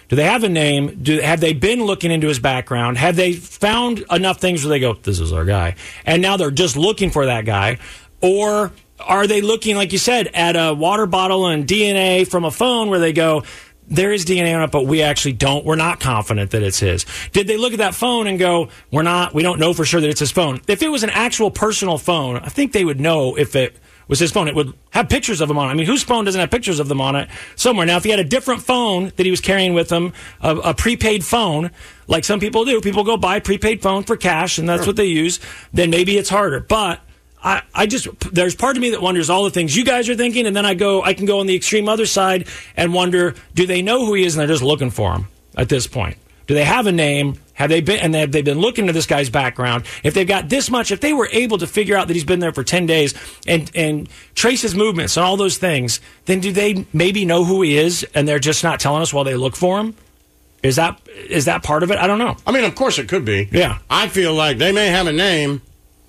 Do they have a name? Do have they been looking into his background? Have they found enough things where they go, this is our guy, and now they're just looking for that guy? Or are they looking, like you said, at a water bottle and D N A from a phone where they go, there is D N A on it, but we actually don't, we're not confident that it's his? Did they look at that phone and go, we're not, we don't know for sure that it's his phone? If it was an actual personal phone, I think they would know if it was his phone. It would have pictures of him on it. I mean, whose phone doesn't have pictures of them on it somewhere? Now, if he had a different phone that he was carrying with him, a, a prepaid phone, like some people do, people go buy a prepaid phone for cash, and that's sure. what they use, then maybe it's harder. But I, I just, there's part of me that wonders all the things you guys are thinking, and then I go, I can go on the extreme other side and wonder, do they know who he is and they're just looking for him at this point? Do they have a name? Have they been, and have they been looking to this guy's background? If they've got this much, if they were able to figure out that he's been there for ten days and, and trace his movements and all those things, then do they maybe know who he is and they're just not telling us while they look for him? Is that is that part of it? I don't know. I mean, of course it could be. Yeah. I feel like they may have a name,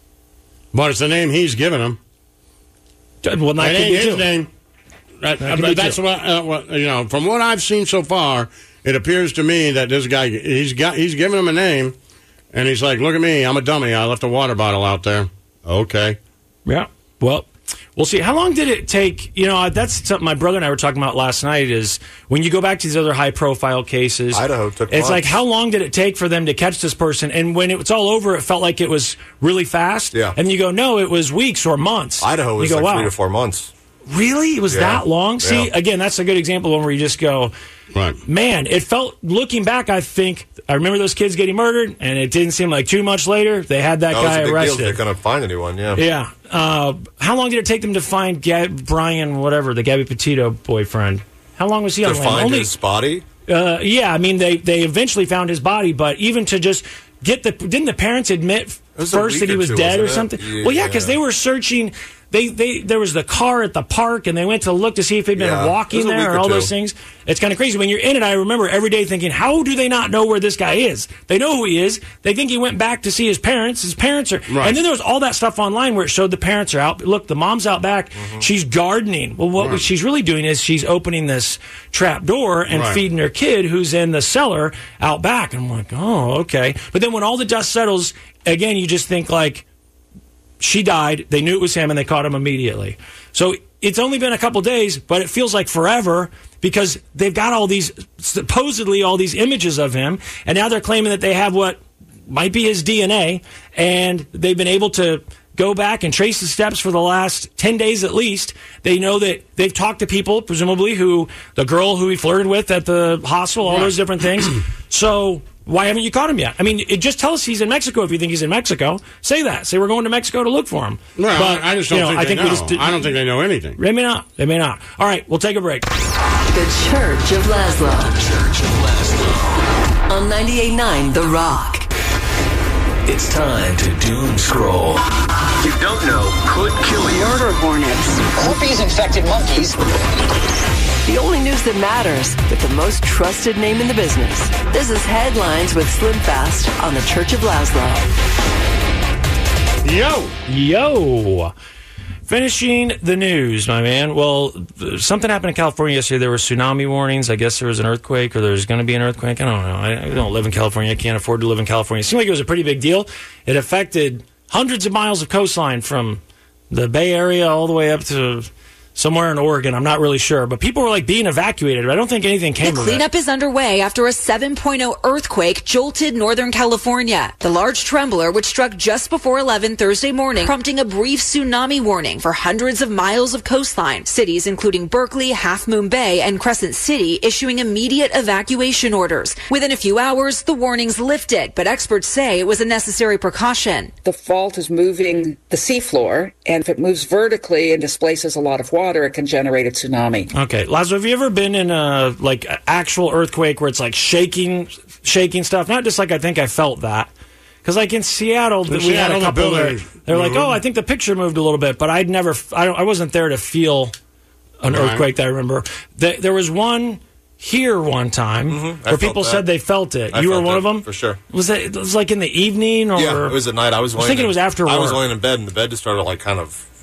but it's the name he's given them. Well, that it could ain't be his too. name. That, That could but be that's too. what, uh, what you know. From what I've seen so far, it appears to me that this guy he's got he's given him a name, and he's like, "Look at me, I'm a dummy. I left a water bottle out there." Okay. Yeah. Well, we'll see. How long did it take? You know, that's something my brother and I were talking about last night. Is when you go back to these other high-profile cases, Idaho took It's months. like, how long did it take for them to catch this person? And when it was all over, it felt like it was really fast. Yeah. And you go, no, it was weeks or months. Idaho was you go, like wow. three to four months. Really? It was Yeah. that long? See, Yeah. again, that's a good example of one where you just go, Right. man, it felt, looking back, I think, I remember those kids getting murdered, and it didn't seem like too much later. They had that, That was guy a big arrested. deal. They couldn't find anyone. Yeah. Yeah. Uh, how long did it take them to find Gab- Brian, whatever, the Gabby Petito boyfriend? How long was he To on land? find Only, his body. uh, yeah, I mean, they, they eventually found his body, but even to just get the... Didn't the parents admit was a first week that he or was two, dead or wasn't something? it? Well, yeah, because Yeah. they were searching... They, they there was the car at the park, and they went to look to see if he'd been Yeah, it walking was a there week and or all two. those things. It's kind of crazy. When you're in it, I remember every day thinking, how do they not know where this guy is? They know who he is. They think he went back to see his parents. His parents are... Right. And then there was all that stuff online where it showed the parents are out. Look, the mom's out back. Mm-hmm. She's gardening. Well, what Right. she's really doing is she's opening this trap door and Right. feeding her kid who's in the cellar out back. And I'm like, oh, okay. But then when all the dust settles, again, you just think like, she died. They knew it was him, and they caught him immediately. So it's only been a couple days, but it feels like forever because they've got all these, supposedly all these images of him, and now they're claiming that they have what might be his D N A, and they've been able to go back and trace the steps for the last ten days at least. They know that they've talked to people, presumably, who, the girl who he flirted with at the hostel, all Right. those different things. So why haven't you caught him yet? I mean, it just tell us he's in Mexico if you think he's in Mexico. Say that. Say we're going to Mexico to look for him. Well, But, I just don't you know, think I they think know. we just did- I don't think they know anything. They may not. They may not. All right, we'll take a break. The Church of Laszlo. Church of Laszlo. On ninety-eight point nine The Rock. It's time to doom scroll. You don't know could kill you. Murder hornets. Herpes infected monkeys. The only news that matters with the most trusted name in the business. This is Headlines with Slim Fast on the Church of Laszlo. Yo! Yo. Finishing the news, my man. Well, something happened in California yesterday. There were tsunami warnings. I guess there was an earthquake or there's going to be an earthquake. I don't know. I I don't live in California. I can't afford to live in California. It seemed like it was a pretty big deal. It affected hundreds of miles of coastline from the Bay Area all the way up to somewhere in Oregon. I'm not really sure. But people were like being evacuated. I don't think anything came The of it. cleanup is underway after a seven point oh earthquake jolted Northern California. The large trembler, which struck just before eleven Thursday morning, prompting a brief tsunami warning for hundreds of miles of coastline. Cities including Berkeley, Half Moon Bay, and Crescent City issuing immediate evacuation orders. Within a few hours, the warnings lifted, but experts say it was a necessary precaution. The fault is moving the seafloor, and if it moves vertically and displaces a lot of water, it can generate a tsunami. Okay, Lazo, have you ever been in a like a actual earthquake where it's like shaking, shaking stuff? Not just like I think I felt that, because like in Seattle, In we Seattle, had a the couple. That, buildings they're like, moved. oh, I think the picture moved a little bit, but I'd never, I don't, I wasn't there to feel an Right. earthquake. That I remember. There, there was one here one time I where felt people that. said they felt it. I you were felt one it, of them for sure. Was it? It was like in the evening, or Yeah, it was at night. I was, I was laying thinking in, it was after I was work. laying in bed, and the bed just started like kind of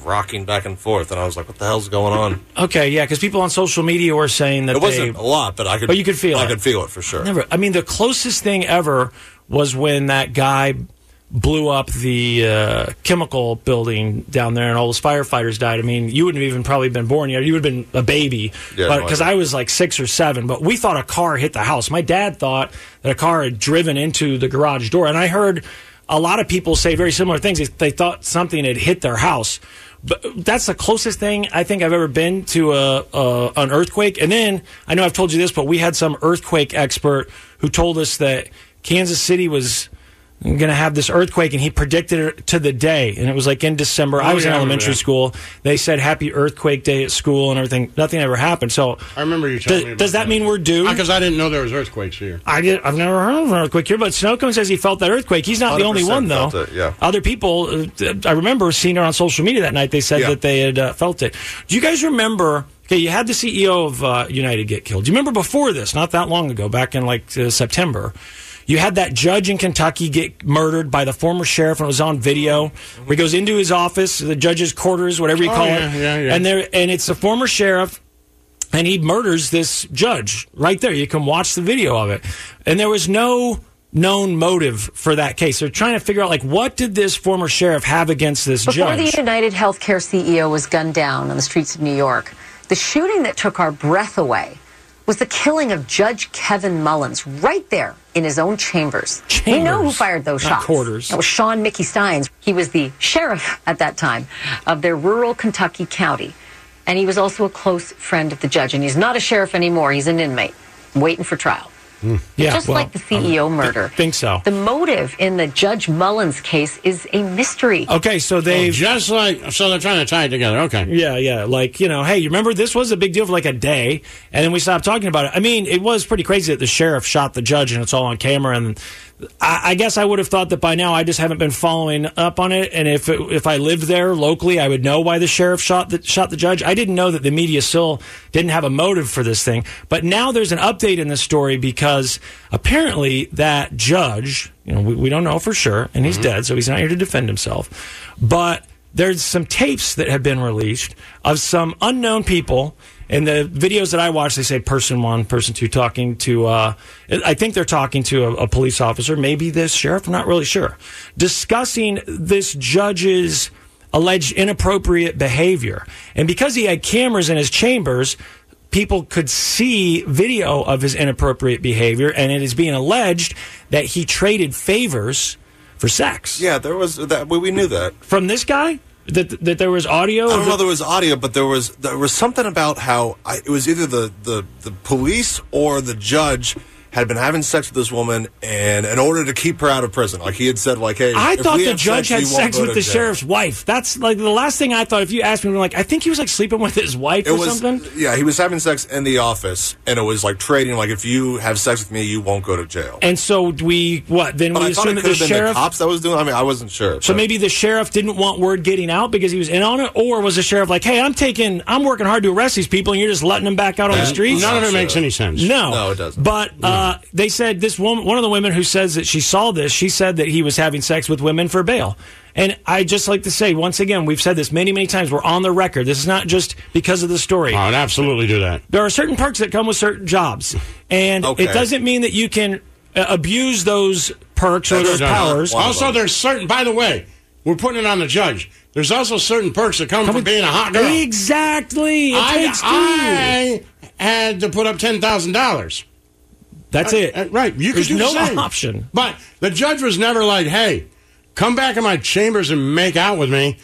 rocking back and forth, and I was like, "What the hell's going on?" Okay, yeah, because people on social media were saying that it wasn't they, a lot, but I could. But you could feel I it. I could feel it for sure. Never. I mean, the closest thing ever was when that guy blew up the uh, chemical building down there, and all those firefighters died. I mean, you wouldn't have even probably been born yet. You would have been a baby, Yeah, because I was like six or seven. But we thought a car hit the house. My dad thought that a car had driven into the garage door, and I heard a lot of people say very similar things. They, they thought something had hit their house. But that's the closest thing I think I've ever been to a, a an earthquake. And then I know I've told you this, but we had some earthquake expert who told us that Kansas City was going to have this earthquake, and he predicted it to the day, and it was like in December. Oh, I was yeah, in I elementary remember that. school. They said happy earthquake day at school and everything. Nothing ever happened. So I remember you telling does, me about does that, that. mean we're due? Because I didn't know there was earthquakes here. I did. I've never heard of an earthquake here, but Snowcone says he felt that earthquake. He's not the only one, though. felt it, yeah. Other people, uh, I remember seeing it on social media that night. They said Yeah. that they had uh, felt it. Do you guys remember? Okay, you had the C E O of uh, United get killed. Do you remember before this? Not that long ago, back in like uh, September. You had that judge in Kentucky get murdered by the former sheriff, and it was on video. Where he goes into his office, the judge's quarters, whatever you Oh, call yeah, it, yeah, yeah. and there, and it's the former sheriff, and he murders this judge right there. You can watch the video of it, and there was no known motive for that case. They're trying to figure out, like, what did this former sheriff have against this Before judge? the United Healthcare C E O was gunned down on the streets of New York, the shooting that took our breath away was the killing of Judge Kevin Mullins right there in his own chambers. We know who Chambers, fired those not shots. quarters. It was Sean Mickey Steins. He was the sheriff at that time of their rural Kentucky county. And he was also a close friend of the judge. And he's not a sheriff anymore. He's an inmate waiting for trial. Yeah, Just well, like the C E O murder. think so. The motive in the Judge Mullins case is a mystery. Okay, so Oh, they've just like, so they're trying to tie it together. Okay. Yeah, yeah. Like, you know, hey, you remember this was a big deal for like a day, and then we stopped talking about it. I mean, it was pretty crazy that the sheriff shot the judge, and it's all on camera. And I, I guess I would have thought that by now I just haven't been following up on it. And if it, if I lived there locally, I would know why the sheriff shot the, shot the judge. I didn't know that the media still didn't have a motive for this thing. But now there's an update in this story because apparently that judge, you know, we, we don't know for sure, and he's Mm-hmm. dead, so he's not here to defend himself. But there's some tapes that have been released of some unknown people. In the videos that I watch, they say person one, person two talking to, uh, I think they're talking to a, a police officer, maybe this sheriff, I'm not really sure, discussing this judge's alleged inappropriate behavior. And because he had cameras in his chambers, people could see video of his inappropriate behavior, and it is being alleged that he traded favors for sex. Yeah, there was that. We we knew that. From this guy? That that there was audio? I of don't know it? if there was audio, but there was there was something about how I, it was either the, the, the police or the judge had been having sex with this woman, and in order to keep her out of prison, like he had said, like, hey, I if thought we the have judge had you won't sex go with to the jail. sheriff's wife. That's like the last thing I thought. If you asked me, I'm like, I think he was like sleeping with his wife It or was, something. yeah, he was having sex in the office, and it was like trading. Like, if you have sex with me, you won't go to jail. And so we what? Then But we I thought assume it that could the have been sheriff. the cops that was doing. I mean, I wasn't sure. So but- maybe the sheriff didn't want word getting out because he was in on it, or was the sheriff like, "Hey, I'm taking, I'm working hard to arrest these people, and you're just letting them back out on the streets"? None of it makes any sense. No, No, it doesn't. But uh, they said this woman, one of the women who says that she saw this, she said that he was having sex with women for bail. And I just like to say, once again, we've said this many, many times. We're on the record. This is not just because of the story. I would absolutely do that. There are certain perks that come with certain jobs, and Okay. it doesn't mean that you can uh, abuse those perks or That's those not powers. one of Also, them. there's certain, by the way, we're putting it on the judge. There's also certain perks that come, from being a hot girl. Exactly. It I, takes two. I had to put up ten thousand dollars. That's it. Uh, right. You There's could do no the same. option. But the judge was never like, hey, come back in my chambers and make out with me.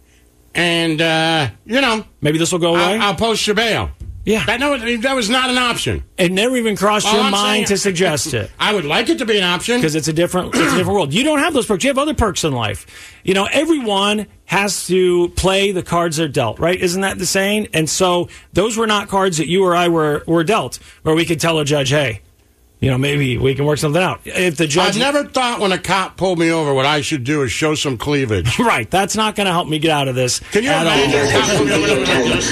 And, uh, you know, Maybe this will go away. I'll, I'll post your bail. Yeah. That, no, that was not an option. It never even crossed All your I'm mind saying- to suggest it. I would like it to be an option. Because it's a different, it's a different world. You don't have those perks. You have other perks in life. You know, everyone has to play the cards they're dealt, right? Isn't that the saying? And so those were not cards that you or I were were dealt, where we could tell a judge, hey, you know, maybe we can work something out. If the judge, I've never thought when a cop pulled me over, what I should do is show some cleavage. right, that's not going to help me get out of this. Can you at all. imagine a cop pulled me over like this?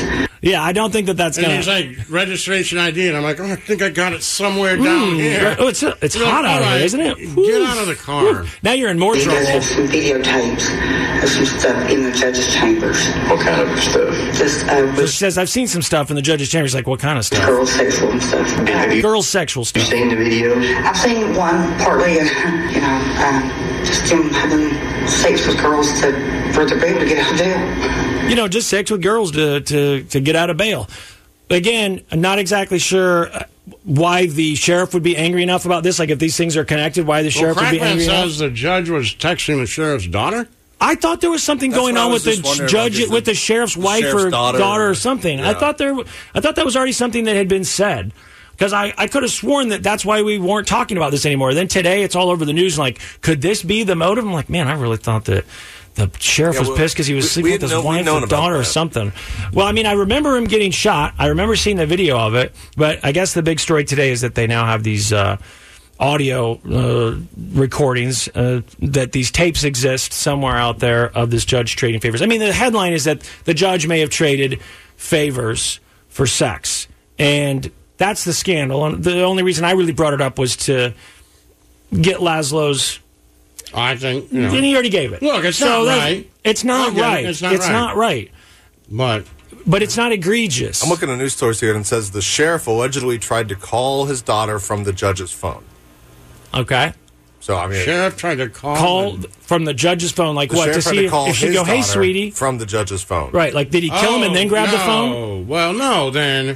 Yeah, I don't think that that's and going he's like, registration I D, and I'm like, oh, I think I got it somewhere down Mm, here. right. Oh, it's it's You're hot like, out all here, right, isn't it? Get Woo. out of the car. Woo. Now you're in more He trouble. does have some videotapes of some stuff in the judge's chambers. What kind of stuff? Just uh, So she says, I've seen some stuff in the judge's chamber. He's like, what kind of stuff? girl sexual and stuff. Have you Girls' sexual stuff. seen the videos? I've seen one partly, uh, you know, uh, just him having sex with girls to for to be able to get out of jail. You know, just sex with girls to, to, to get out of bail. Again, I'm not exactly sure why the sheriff would be angry enough about this. Like, if these things are connected, why the sheriff well, would be Crackman angry enough. says the judge was texting the sheriff's daughter? I thought there was something That's going what I on was with just the wondering, judge, like, is with the- the sheriff's the wife sheriff's or daughter, daughter or something. I yeah. thought there, I thought that was already something that had been said. Because I, I could have sworn that that's why we weren't talking about this anymore. Then today it's all over the news. Like, could this be the motive? I'm like, man, I really thought that the sheriff Yeah, was well, pissed because he was we- sleeping we with had his known- we'd wife known or about daughter or that. something. Well, I mean, I remember him getting shot. I remember seeing the video of it. But I guess the big story today is that they now have these uh, audio uh, recordings, uh, that these tapes exist somewhere out there of this judge trading favors. I mean, the headline is that the judge may have traded favors for sex. And that's the scandal. And the only reason I really brought it up was to get Laszlo's. I think, you know. And he already gave it. Look, it's So not that's- right. It's not I get it. right. It's not It's right. not right. But But it's not egregious. I'm looking at news stories here, and it says the sheriff allegedly tried to call his daughter from the judge's phone. Okay. So, I mean, sheriff tried to call. Call and- from the judge's phone, like the what? To sheriff tried see to if, call if she his go, hey, daughter sweetie. from the judge's phone. Right, like did he kill him and then grab the phone? Oh, well, no, then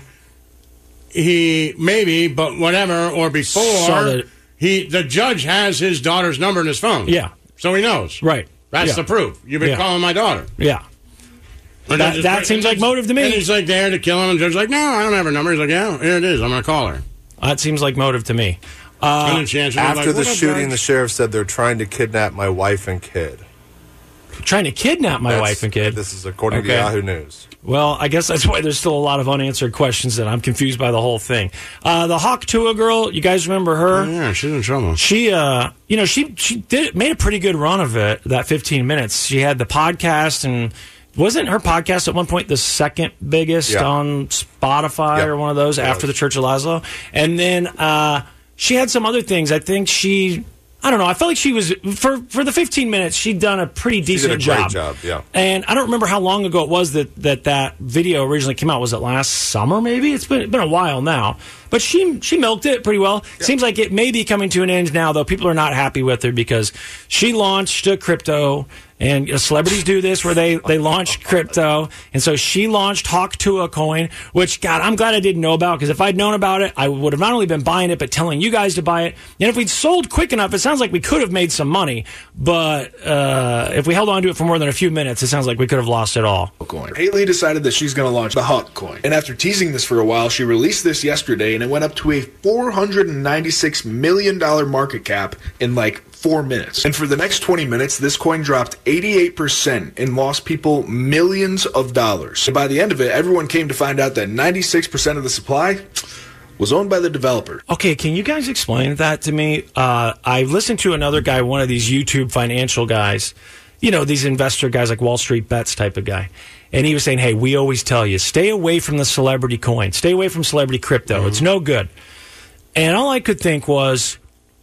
he maybe, but whatever, or before Saw that- he, the judge has his daughter's number in his phone. Yeah. So he knows. Right. That's Yeah. the proof. You've been Yeah. calling my daughter. Yeah. And That- just- that seems like motive to me. And he's like there to kill him, and the judge's like, no, I don't have her number. He's like, yeah, here it is. I'm going to call her. That seems like motive to me. Uh, And then she answered, After like, the "What up, shooting, Judge?" the sheriff said they're trying to kidnap my wife and kid. trying to kidnap my That's- wife and kid. This is according Okay. to Yahoo News. Well, I guess that's why there's still a lot of unanswered questions that I'm confused by the whole thing. Uh, the Hawk Tua girl, you guys remember her? Oh, yeah, she's in trouble. She, uh, you know, she she did made a pretty good run of it. That fifteen minutes. She had the podcast, and wasn't her podcast at one point the second biggest Yeah. on Spotify Yep. or one of those It after was. the Church of Laszlo? And then uh, she had some other things. I think she. I don't know. I felt like she was for for the fifteen minutes. She'd done a pretty She decent did a great job, yeah. And I don't remember how long ago it was that that, that video originally came out. Was it last summer? Maybe it's been been a while now. But she she milked it pretty well. Yeah. Seems like it may be coming to an end now, though. People are not happy with her because she launched a crypto. And you know, celebrities do this where they, they launch crypto. And so she launched Hawk Tua coin, which, God, I'm glad I didn't know about, because if I'd known about it, I would have not only been buying it, but telling you guys to buy it. And if we'd sold quick enough, it sounds like we could have made some money. But uh, if we held on to it for more than a few minutes, it sounds like we could have lost it all. Coin. Haley decided that she's going to launch the Hawk coin. And after teasing this for a while, she released this yesterday, and it went up to a four hundred ninety-six million dollars market cap in like four minutes. And for the next twenty minutes, this coin dropped eighty-eight percent and lost people millions of dollars. And by the end of it, everyone came to find out that ninety-six percent of the supply was owned by the developer. Okay, can you guys explain that to me? Uh, I listened to another guy, one of these YouTube financial guys, you know, these investor guys like Wall Street Bets type of guy. And he was saying, hey, we always tell you, stay away from the celebrity coin. Stay away from celebrity crypto. Mm-hmm. It's no good. And all I could think was,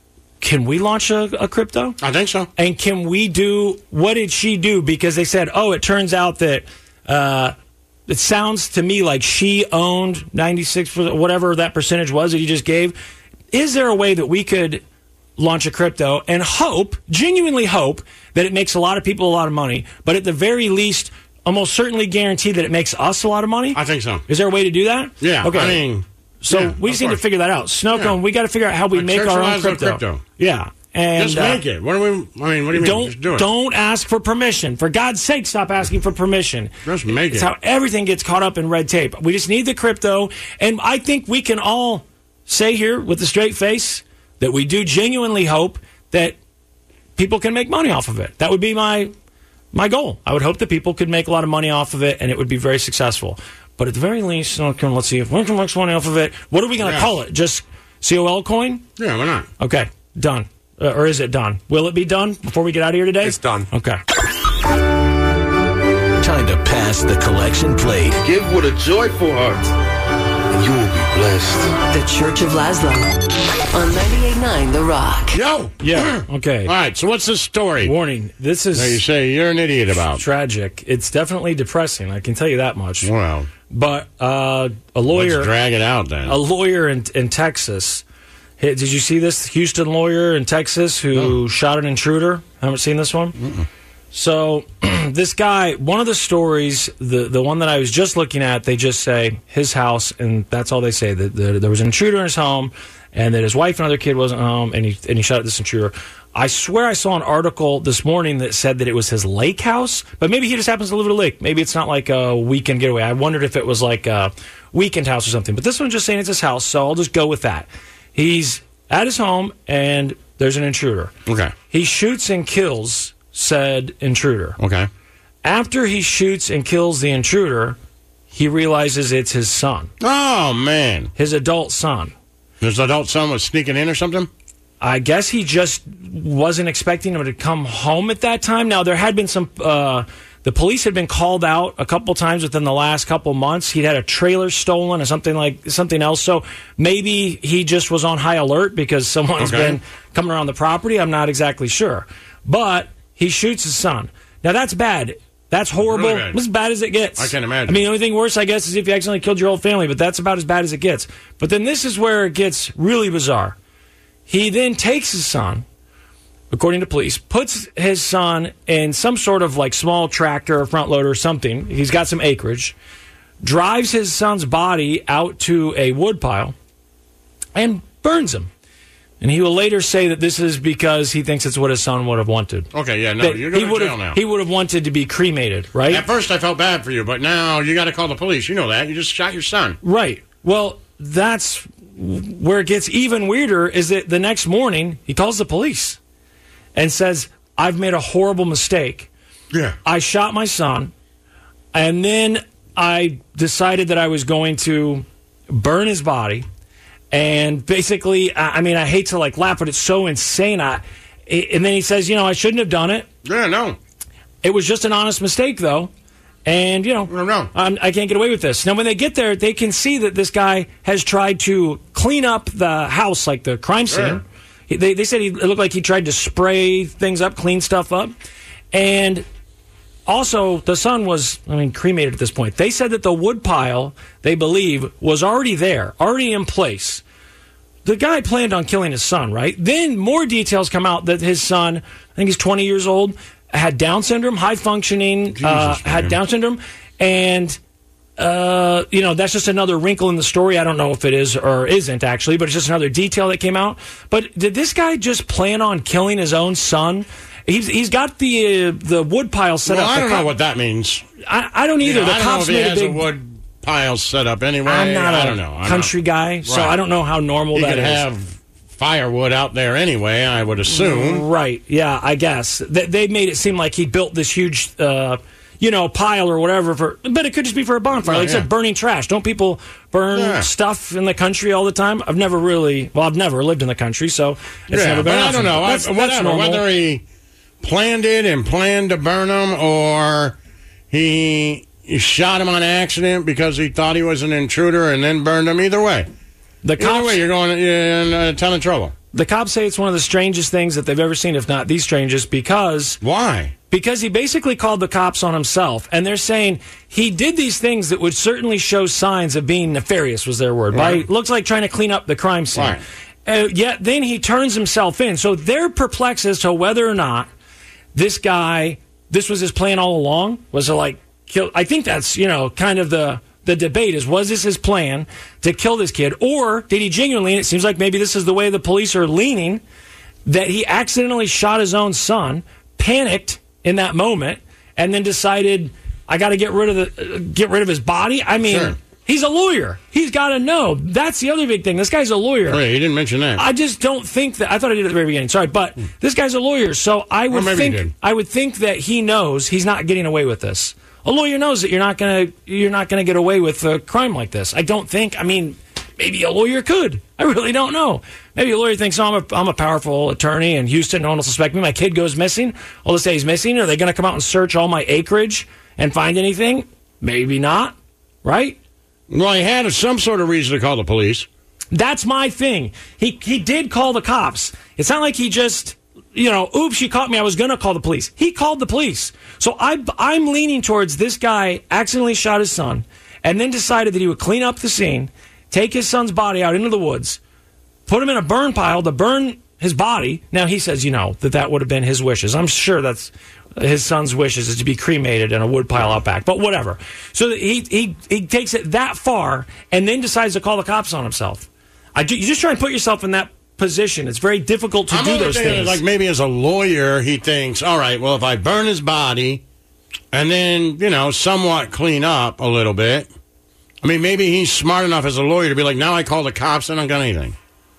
can we launch a, a crypto? I think so. And can we do, what did she do? Because they said, oh, it turns out that, uh, it sounds to me like she owned ninety-six percent, whatever that percentage was that you just gave. Is there a way that we could launch a crypto and hope, genuinely hope, that it makes a lot of people a lot of money, but at the very least, almost certainly guarantee that it makes us a lot of money? I think so. Is there a way to do that? Yeah. Okay. I mean, so yeah, we of just need to course. figure that out. Snowcone, Yeah. we got to figure out how we A make our own centralized crypto. crypto. Yeah. And, Just uh, make it. What do we? I mean, what do you mean? Don't Just do it. don't ask for permission. For God's sake, stop asking for permission. Just make It's it. how everything gets caught up in red tape. We just need the crypto, and I think we can all say here with a straight face that we do genuinely hope that people can make money off of it. That would be my my goal. I would hope that people could make a lot of money off of it, and it would be very successful. But at the very least, okay, let's see if we can make money off of it. What are we going to Yeah. call it? Just C O L coin? Yeah, why not? Okay, done. Uh, or is it done? Will it be done before we get out of here today? It's done. Okay. Time to pass the collection plate. Give with a joyful heart, and you will be blessed. The Church of Laszlo on ninety-eight point nine The Rock. Yo! Yeah, okay. All right, so what's this story? Warning, this is... Now you say you're an idiot about. Tragic. It's definitely depressing, I can tell you that much. Wow. But uh, a lawyer... Let's drag it out, then. A lawyer in, in Texas... Did you see this Houston lawyer in Texas who no. shot an intruder? Haven't seen this one? Mm-mm. So this guy, one of the stories, the, the one that I was just looking at, they just say his house, and that's all they say, that the, there was an intruder in his home, and that his wife and other kid wasn't home, and he, and he shot at this intruder. I swear I saw an article this morning that said that it was his lake house, but maybe he just happens to live at a lake. Maybe it's not like a weekend getaway. I wondered if it was like a weekend house or something. But this one's just saying it's his house, so I'll just go with that. He's at his home, and there's an intruder. Okay. He shoots and kills said intruder. Okay. After he shoots and kills the intruder, he realizes it's his son. Oh, man. His adult son. His adult son was sneaking in or something? I guess he just wasn't expecting him to come home at that time. Now, there had been some... Uh, the police had been called out a couple times within the last couple months. He'd had a trailer stolen or something like something else. So maybe he just was on high alert because someone's okay. been coming around the property. I'm not exactly sure. But he shoots his son. Now, that's bad. That's horrible. Really bad. As bad as it gets. I can't imagine. I mean, the only thing worse, I guess, is if you accidentally killed your whole family, but that's about as bad as it gets. But then this is where it gets really bizarre. He then takes his son, according to police, puts his son in some sort of like small tractor or front loader or something. He's got some acreage. Drives his son's body out to a woodpile and burns him. And he will later say that this is because he thinks it's what his son would have wanted. Okay, yeah, no, that you're going he to jail have, now. He would have wanted to be cremated, right? At first I felt bad for you, but now you got to call the police. You know that. You just shot your son. Right. Well, that's where it gets even weirder is that the next morning he calls the police and says, I've made a horrible mistake. Yeah. I shot my son, and then I decided that I was going to burn his body. And basically, I mean, I hate to like laugh, but it's so insane. I, and then he says, you know, I shouldn't have done it. Yeah, no. It was just an honest mistake, though. And, you know, no, no. I'm, I can't get away with this. Now, when they get there, they can see that this guy has tried to clean up the house, like the crime scene. Sure. He, they, they said he, it looked like he tried to spray things up, clean stuff up. And also, the son was, I mean, cremated at this point. They said that the wood pile, they believe, was already there, already in place. The guy planned on killing his son, right? Then more details come out that his son, I think he's twenty years old, had Down syndrome, high functioning, Jesus, uh, had Down syndrome, and uh, you know, that's just another wrinkle in the story. I don't know if it is or isn't actually, but it's just another detail that came out. But did this guy just plan on killing his own son? He's he's got the uh, the wood pile set well, up. I don't cop- know what that means. I, I don't either. You know, the I don't cops know if he made has a big a wood pile set up anyway. I'm not I a don't know. I'm country not. guy, so Right. I don't know how normal he that could is. have firewood out there anyway, I would assume. Right, yeah, I guess. They, they made it seem like he built this huge, uh, you know, pile or whatever, for, but it could just be for a bonfire. Right, like I yeah. said, burning trash. Don't people burn Yeah. stuff in the country all the time? I've never really, well, I've never lived in the country, so it's yeah, never been but an I don't option. know. That's, I, that's whatever, normal. whether he planned it and planned to burn them or he, he shot him on accident because he thought he was an intruder and then burned him. Either way. The Either cops, way, you're going in a ton of trouble. The cops say it's one of the strangest things that they've ever seen, if not the strangest, because... Why? Because he basically called the cops on himself, and they're saying he did these things that would certainly show signs of being nefarious, was their word. Right. By, looks like trying to clean up the crime scene. Right. Uh, yet then he turns himself in. So they're perplexed as to whether or not this guy, this was his plan all along. Was it like, kill? I think that's, you know, kind of the... The debate is, was this his plan to kill this kid? Or did he genuinely, and it seems like maybe this is the way the police are leaning, that he accidentally shot his own son, panicked in that moment, and then decided, I got to get rid of the uh, get rid of his body? I mean, Sure. He's a lawyer. He's got to know. That's the other big thing. This guy's a lawyer. Wait, you didn't mention that. I just don't think that. I thought I did at the very beginning. Sorry, but this guy's a lawyer, so I would maybe think you did. I would think that he knows he's not getting away with this. A lawyer knows that you're not gonna you're not gonna get away with a crime like this. I don't think. I mean, maybe a lawyer could. I really don't know. Maybe a lawyer thinks, oh, I'm a I'm a powerful attorney in Houston. No one will suspect me. My kid goes missing. All they say he's missing. Are they going to come out and search all my acreage and find anything? Maybe not, right? Well, he had some sort of reason to call the police. That's my thing. He he did call the cops. It's not like he just, you know, oops, you caught me. I was going to call the police. He called the police. So I, I'm leaning towards this guy accidentally shot his son and then decided that he would clean up the scene, take his son's body out into the woods, put him in a burn pile to burn his body. Now, he says, you know, that that would have been his wishes. I'm sure that's his son's wishes is to be cremated in a wood pile out back, but whatever. So he he he takes it that far and then decides to call the cops on himself. I, you just try and put yourself in that position. It's very difficult to I'm do those things. Like maybe as a lawyer, he thinks, all right, well, if I burn his body and then, you know, somewhat clean up a little bit, I mean, maybe he's smart enough as a lawyer to be like, now I call the cops and I don't got anything.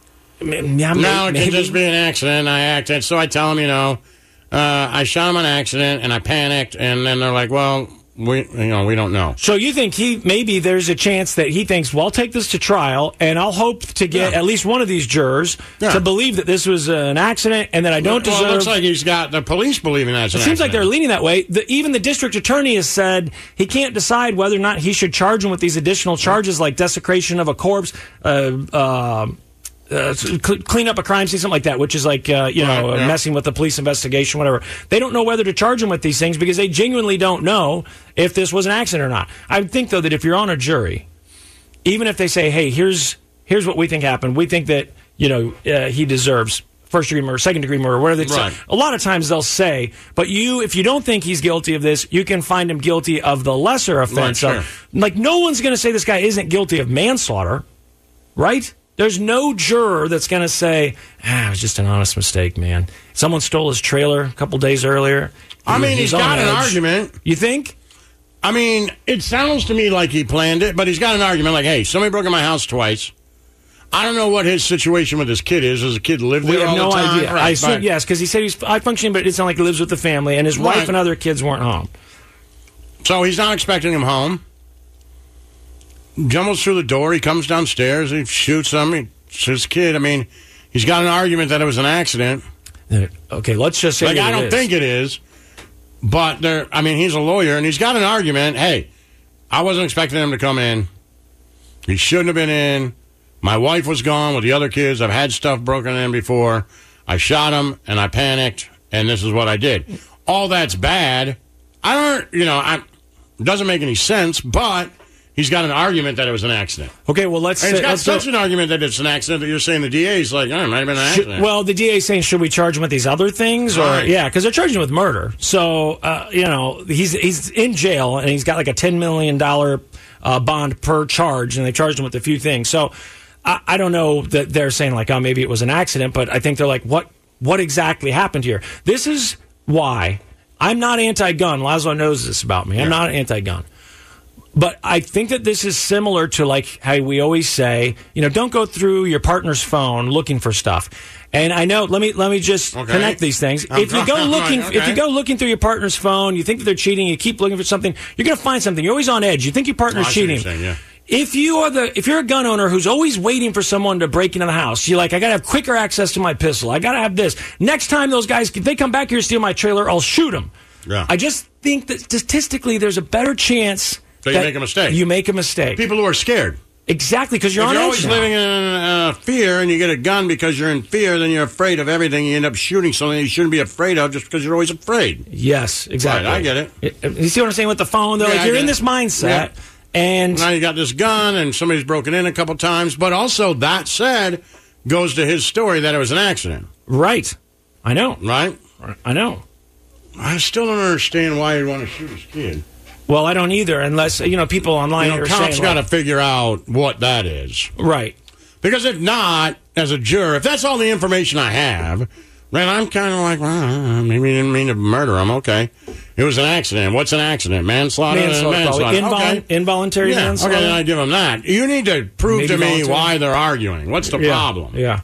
Yeah, now it maybe. can just be an accident. I acted. So I tell him, you know, uh, I shot him on accident and I panicked. And then they're like, well, we, you know, we don't know. So you think he maybe there's a chance that he thinks, well, I'll take this to trial and I'll hope to get Yeah. at least one of these jurors Yeah. to believe that this was an accident and that I don't well, deserve. It looks like he's got the police believing that's It an seems like accident. they're leaning that way. The, even the district attorney has said he can't decide whether or not he should charge him with these additional charges like desecration of a corpse, uh, uh, uh, cl- clean up a crime scene, something like that, which is like, uh, you know, Right, yeah. messing with the police investigation, whatever. They don't know whether to charge him with these things because they genuinely don't know if this was an accident or not. I would think, though, that if you're on a jury, even if they say, hey, here's here's what we think happened, we think that, you know, uh, he deserves first degree murder, second degree murder, whatever they say. Right. A lot of times they'll say, but you, if you don't think he's guilty of this, you can find him guilty of the lesser offense. Right, of- sure. Like, no one's going to say this guy isn't guilty of manslaughter, right? There's no juror that's going to say, ah, it was just an honest mistake, man. Someone stole his trailer a couple days earlier. I mean, he's on got an edge. argument. You think? I mean, it sounds to me like he planned it, but he's got an argument like, hey, somebody broke in my house twice. I don't know what his situation with his kid is. Does the kid live there We have all no the time? idea. Right, I assume, but- yes, because he said he's high functioning, but it's not like he lives with the family, and his wife Right. and other kids weren't home. So he's not expecting him home. Jumbles through the door. He comes downstairs. He shoots him. He shoots his kid. I mean, he's got an argument that it was an accident. Okay, let's just say like that I it don't is. think it is, but there. I mean, he's a lawyer and he's got an argument. Hey, I wasn't expecting him to come in. He shouldn't have been in. My wife was gone with the other kids. I've had stuff broken in before. I shot him and I panicked, and this is what I did. All that's bad. I don't. You know, I. It doesn't make any sense, but. He's got an argument that it was an accident. Okay, well, let's And he's say, got let's such go- an argument that it's an accident that you're saying the D A's like, oh, it might have been an Should- accident. well, the D A is saying, should we charge him with these other things? Or Right. yeah, because they're charging him with murder. So uh, you know, he's he's in jail and he's got like a ten million dollar uh, bond per charge, and they charged him with a few things. So I, I don't know that they're saying like, oh, maybe it was an accident, but I think they're like, what what exactly happened here? This is why I'm not anti-gun. Laszlo knows this about me. I'm not anti-gun. But I think that this is similar to like how we always say, you know, don't go through your partner's phone looking for stuff. And I know, let me let me just Okay. connect these things. I'm If you go trying- looking, okay. if you go looking through your partner's phone, you think that they're cheating, you keep looking for something, you're going to find something. You're always on edge. You think your partner's Oh, I see what cheating. you're saying, yeah. If you are the, if you're a gun owner who's always waiting for someone to break into the house, you're like, I gotta have quicker access to my pistol. I gotta have this. Next time those guys, if they come back here to steal my trailer, I'll shoot them. Yeah. I just think that statistically, there's a better chance So you make a mistake. You make a mistake. People who are scared. Exactly, because you're if on you're edge always now. living in uh, fear and you get a gun because you're in fear, then you're afraid of everything. You end up shooting something you shouldn't be afraid of just because you're always afraid. Yes, exactly. Right, I get it. You see what I'm saying with the phone? They're Yeah, like, I you're get in it. this mindset. Yeah. And now you got this gun and somebody's broken in a couple times. But also, that said, goes to his story that it was an accident. Right. I know. Right? I know. I still don't understand why he'd want to shoot his kid. Well, I don't either, unless, you know, people online You know, are cops saying... got to like- figure out what that is. Right. Because if not, as a juror, if that's all the information I have, then I'm kind of like, well, maybe he didn't mean to murder him. Okay. It was an accident. What's an accident? Manslaughter? Manslaughter, manslaughter. probably. Invol- Okay. involuntary yeah. manslaughter. Okay, then I give him that. You need to prove Maybe to me voluntary. why they're arguing. What's the Yeah. problem? Yeah.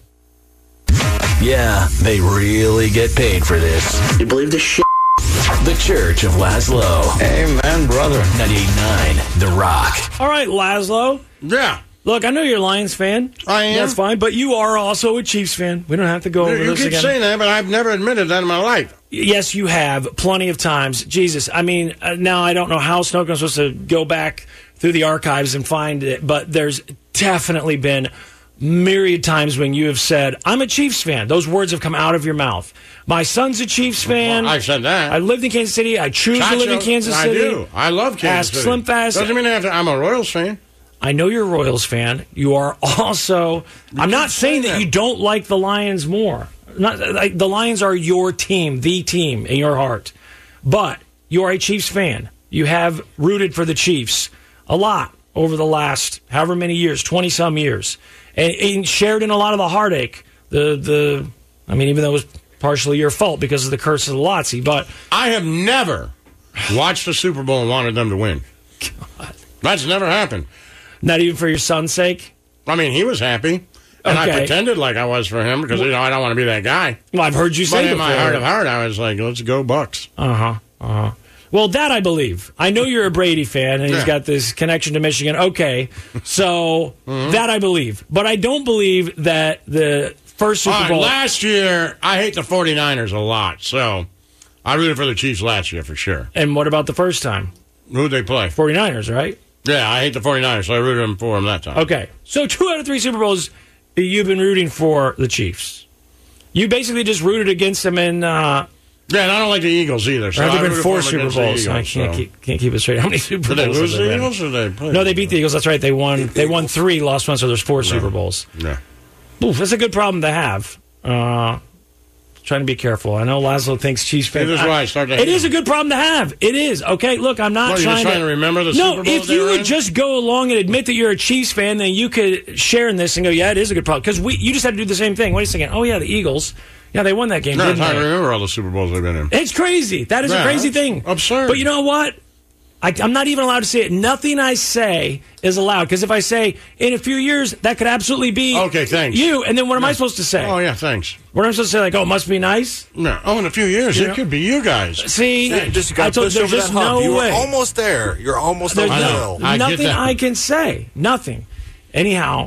Yeah, they really get paid for this. You believe this shit? The Church of Laszlo. Amen, brother. ninety-eight point nine The Rock. All right, Laszlo. Yeah. Look, I know you're a Lions fan. I am. That's fine, but you are also a Chiefs fan. We don't have to go over You this keep again. saying that, but I've never admitted that in my life. Yes, you have plenty of times. Jesus, I mean, uh, now I don't know how Snowcomb's supposed to go back through the archives and find it, but there's definitely been myriad times when you have said, I'm a Chiefs fan. Those words have come out of your mouth. My son's a Chiefs fan. Well, I said that. I lived in Kansas City. I choose to live in Kansas City. I do. I love Kansas Ask City. Slim Fast. Doesn't mean I have to, I'm a Royals fan. I know you're a Royals fan. You are also. You I'm not saying say that that. you don't like the Lions more. Not like, the Lions are your team, the team in your heart. But you are a Chiefs fan. You have rooted for the Chiefs a lot over the last however many years, twenty some years, and, and shared in a lot of the heartache. The the. I mean, even though it was partially your fault because of the curse of the Lotzi, but I have never watched the Super Bowl and wanted them to win. God. That's never happened. Not even for your son's sake? I mean, he was happy, and I Okay. pretended like I was for him because you know I don't want to be that guy. Well, I've heard you But say in before. my heart of heart, I was like, "Let's go Bucks." Uh huh. Uh huh. Well, that I believe. I know you're a Brady fan, and he's Yeah. got this connection to Michigan. Okay, so that I believe, but I don't believe that the first Super All right, Bowl. last year, I hate the 49ers a lot, so I rooted for the Chiefs last year for sure. And what about the first time? Who'd they play? 49ers, right? Yeah, I hate the 49ers, so I rooted them for them that time. Okay, so two out of three Super Bowls, you've been rooting for the Chiefs. You basically just rooted against them in. Uh, Yeah, and I don't like the Eagles either. So there have I been rooted four for them Super against the Bowls. I Eagles, can't so. keep can't keep it straight. How many Super Did they Bowls? lose have the there been? Eagles or they play? No, they beat the Eagles. That's right. They won. They won three, lost one, so there's four Super Bowls. Yeah. Oof, that's a good problem to have. Uh, trying to be careful. I know Laszlo thinks Chiefs fans. This is why I started to It hate is a them. good problem to have. It is. Okay, look, I'm not What, you're trying, just trying to remember the no, Super Bowl if they you were would in? just go along and admit that you're a Chiefs fan, then you could share in this and go, yeah, it is a good problem. Because we, you just had to do the same thing. Wait a second. Oh, yeah, the Eagles. Yeah, they won that game, No, I'm didn't trying to they? remember all the Super Bowls they've been in. It's crazy. That is Yeah, a crazy that's thing. absurd. But you know what? I, I'm not even allowed to say it. Nothing I say is allowed. Because if I say in a few years, that could absolutely be Okay, thanks. you. And then what am I supposed to say? Oh, yeah, thanks. What am I supposed to say? Like, oh, it must be nice? No. Oh, in a few years, You it know? could be you guys. See, You just I got to told push there's over just that hump. no you way. were almost there. You're almost There's over the no- hill. I get nothing that. I can say. Nothing. Anyhow,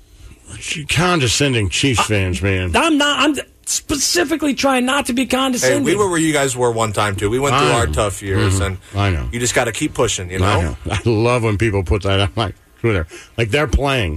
You condescending Chiefs fans, man. I'm not. I'm specifically trying not to be Hey, condescending. we were where you guys were one time too. We went through I our know. tough years, Mhm. and I know. you just got to keep pushing. You know. I know. I love when people put that on my Twitter. Like they're playing.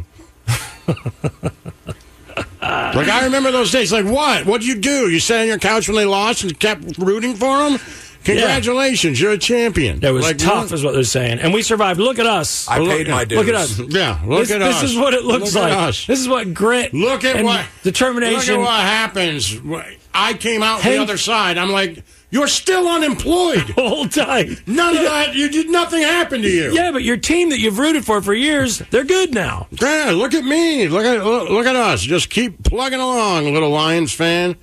Like I remember those days. Like what? What'd you do? You sat on your couch when they lost and kept rooting for them? Congratulations, you're a champion. It was like, tough, what? is what they're saying, and we survived. Look at us. I Look- paid my dues. Look at us. Yeah, look this, at this us. is what it looks Look at like. us. This is what grit. Look at and what determination. Look at what happens. I came out Hey. the other side. I'm like, you're still unemployed. Hold tight. None of that. You did nothing happened to you. Yeah, but your team that you've rooted for for years, they're good now. Yeah, look at me. Look at look, look at us. Just keep plugging along, little Lions fan.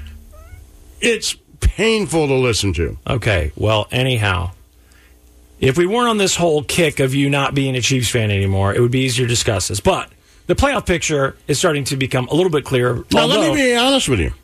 It's painful to listen to. Okay, well, anyhow, if we weren't on this whole kick of you not being a Chiefs fan anymore, it would be easier to discuss this. But the playoff picture is starting to become a little bit clearer. Now, although, let me be honest with you.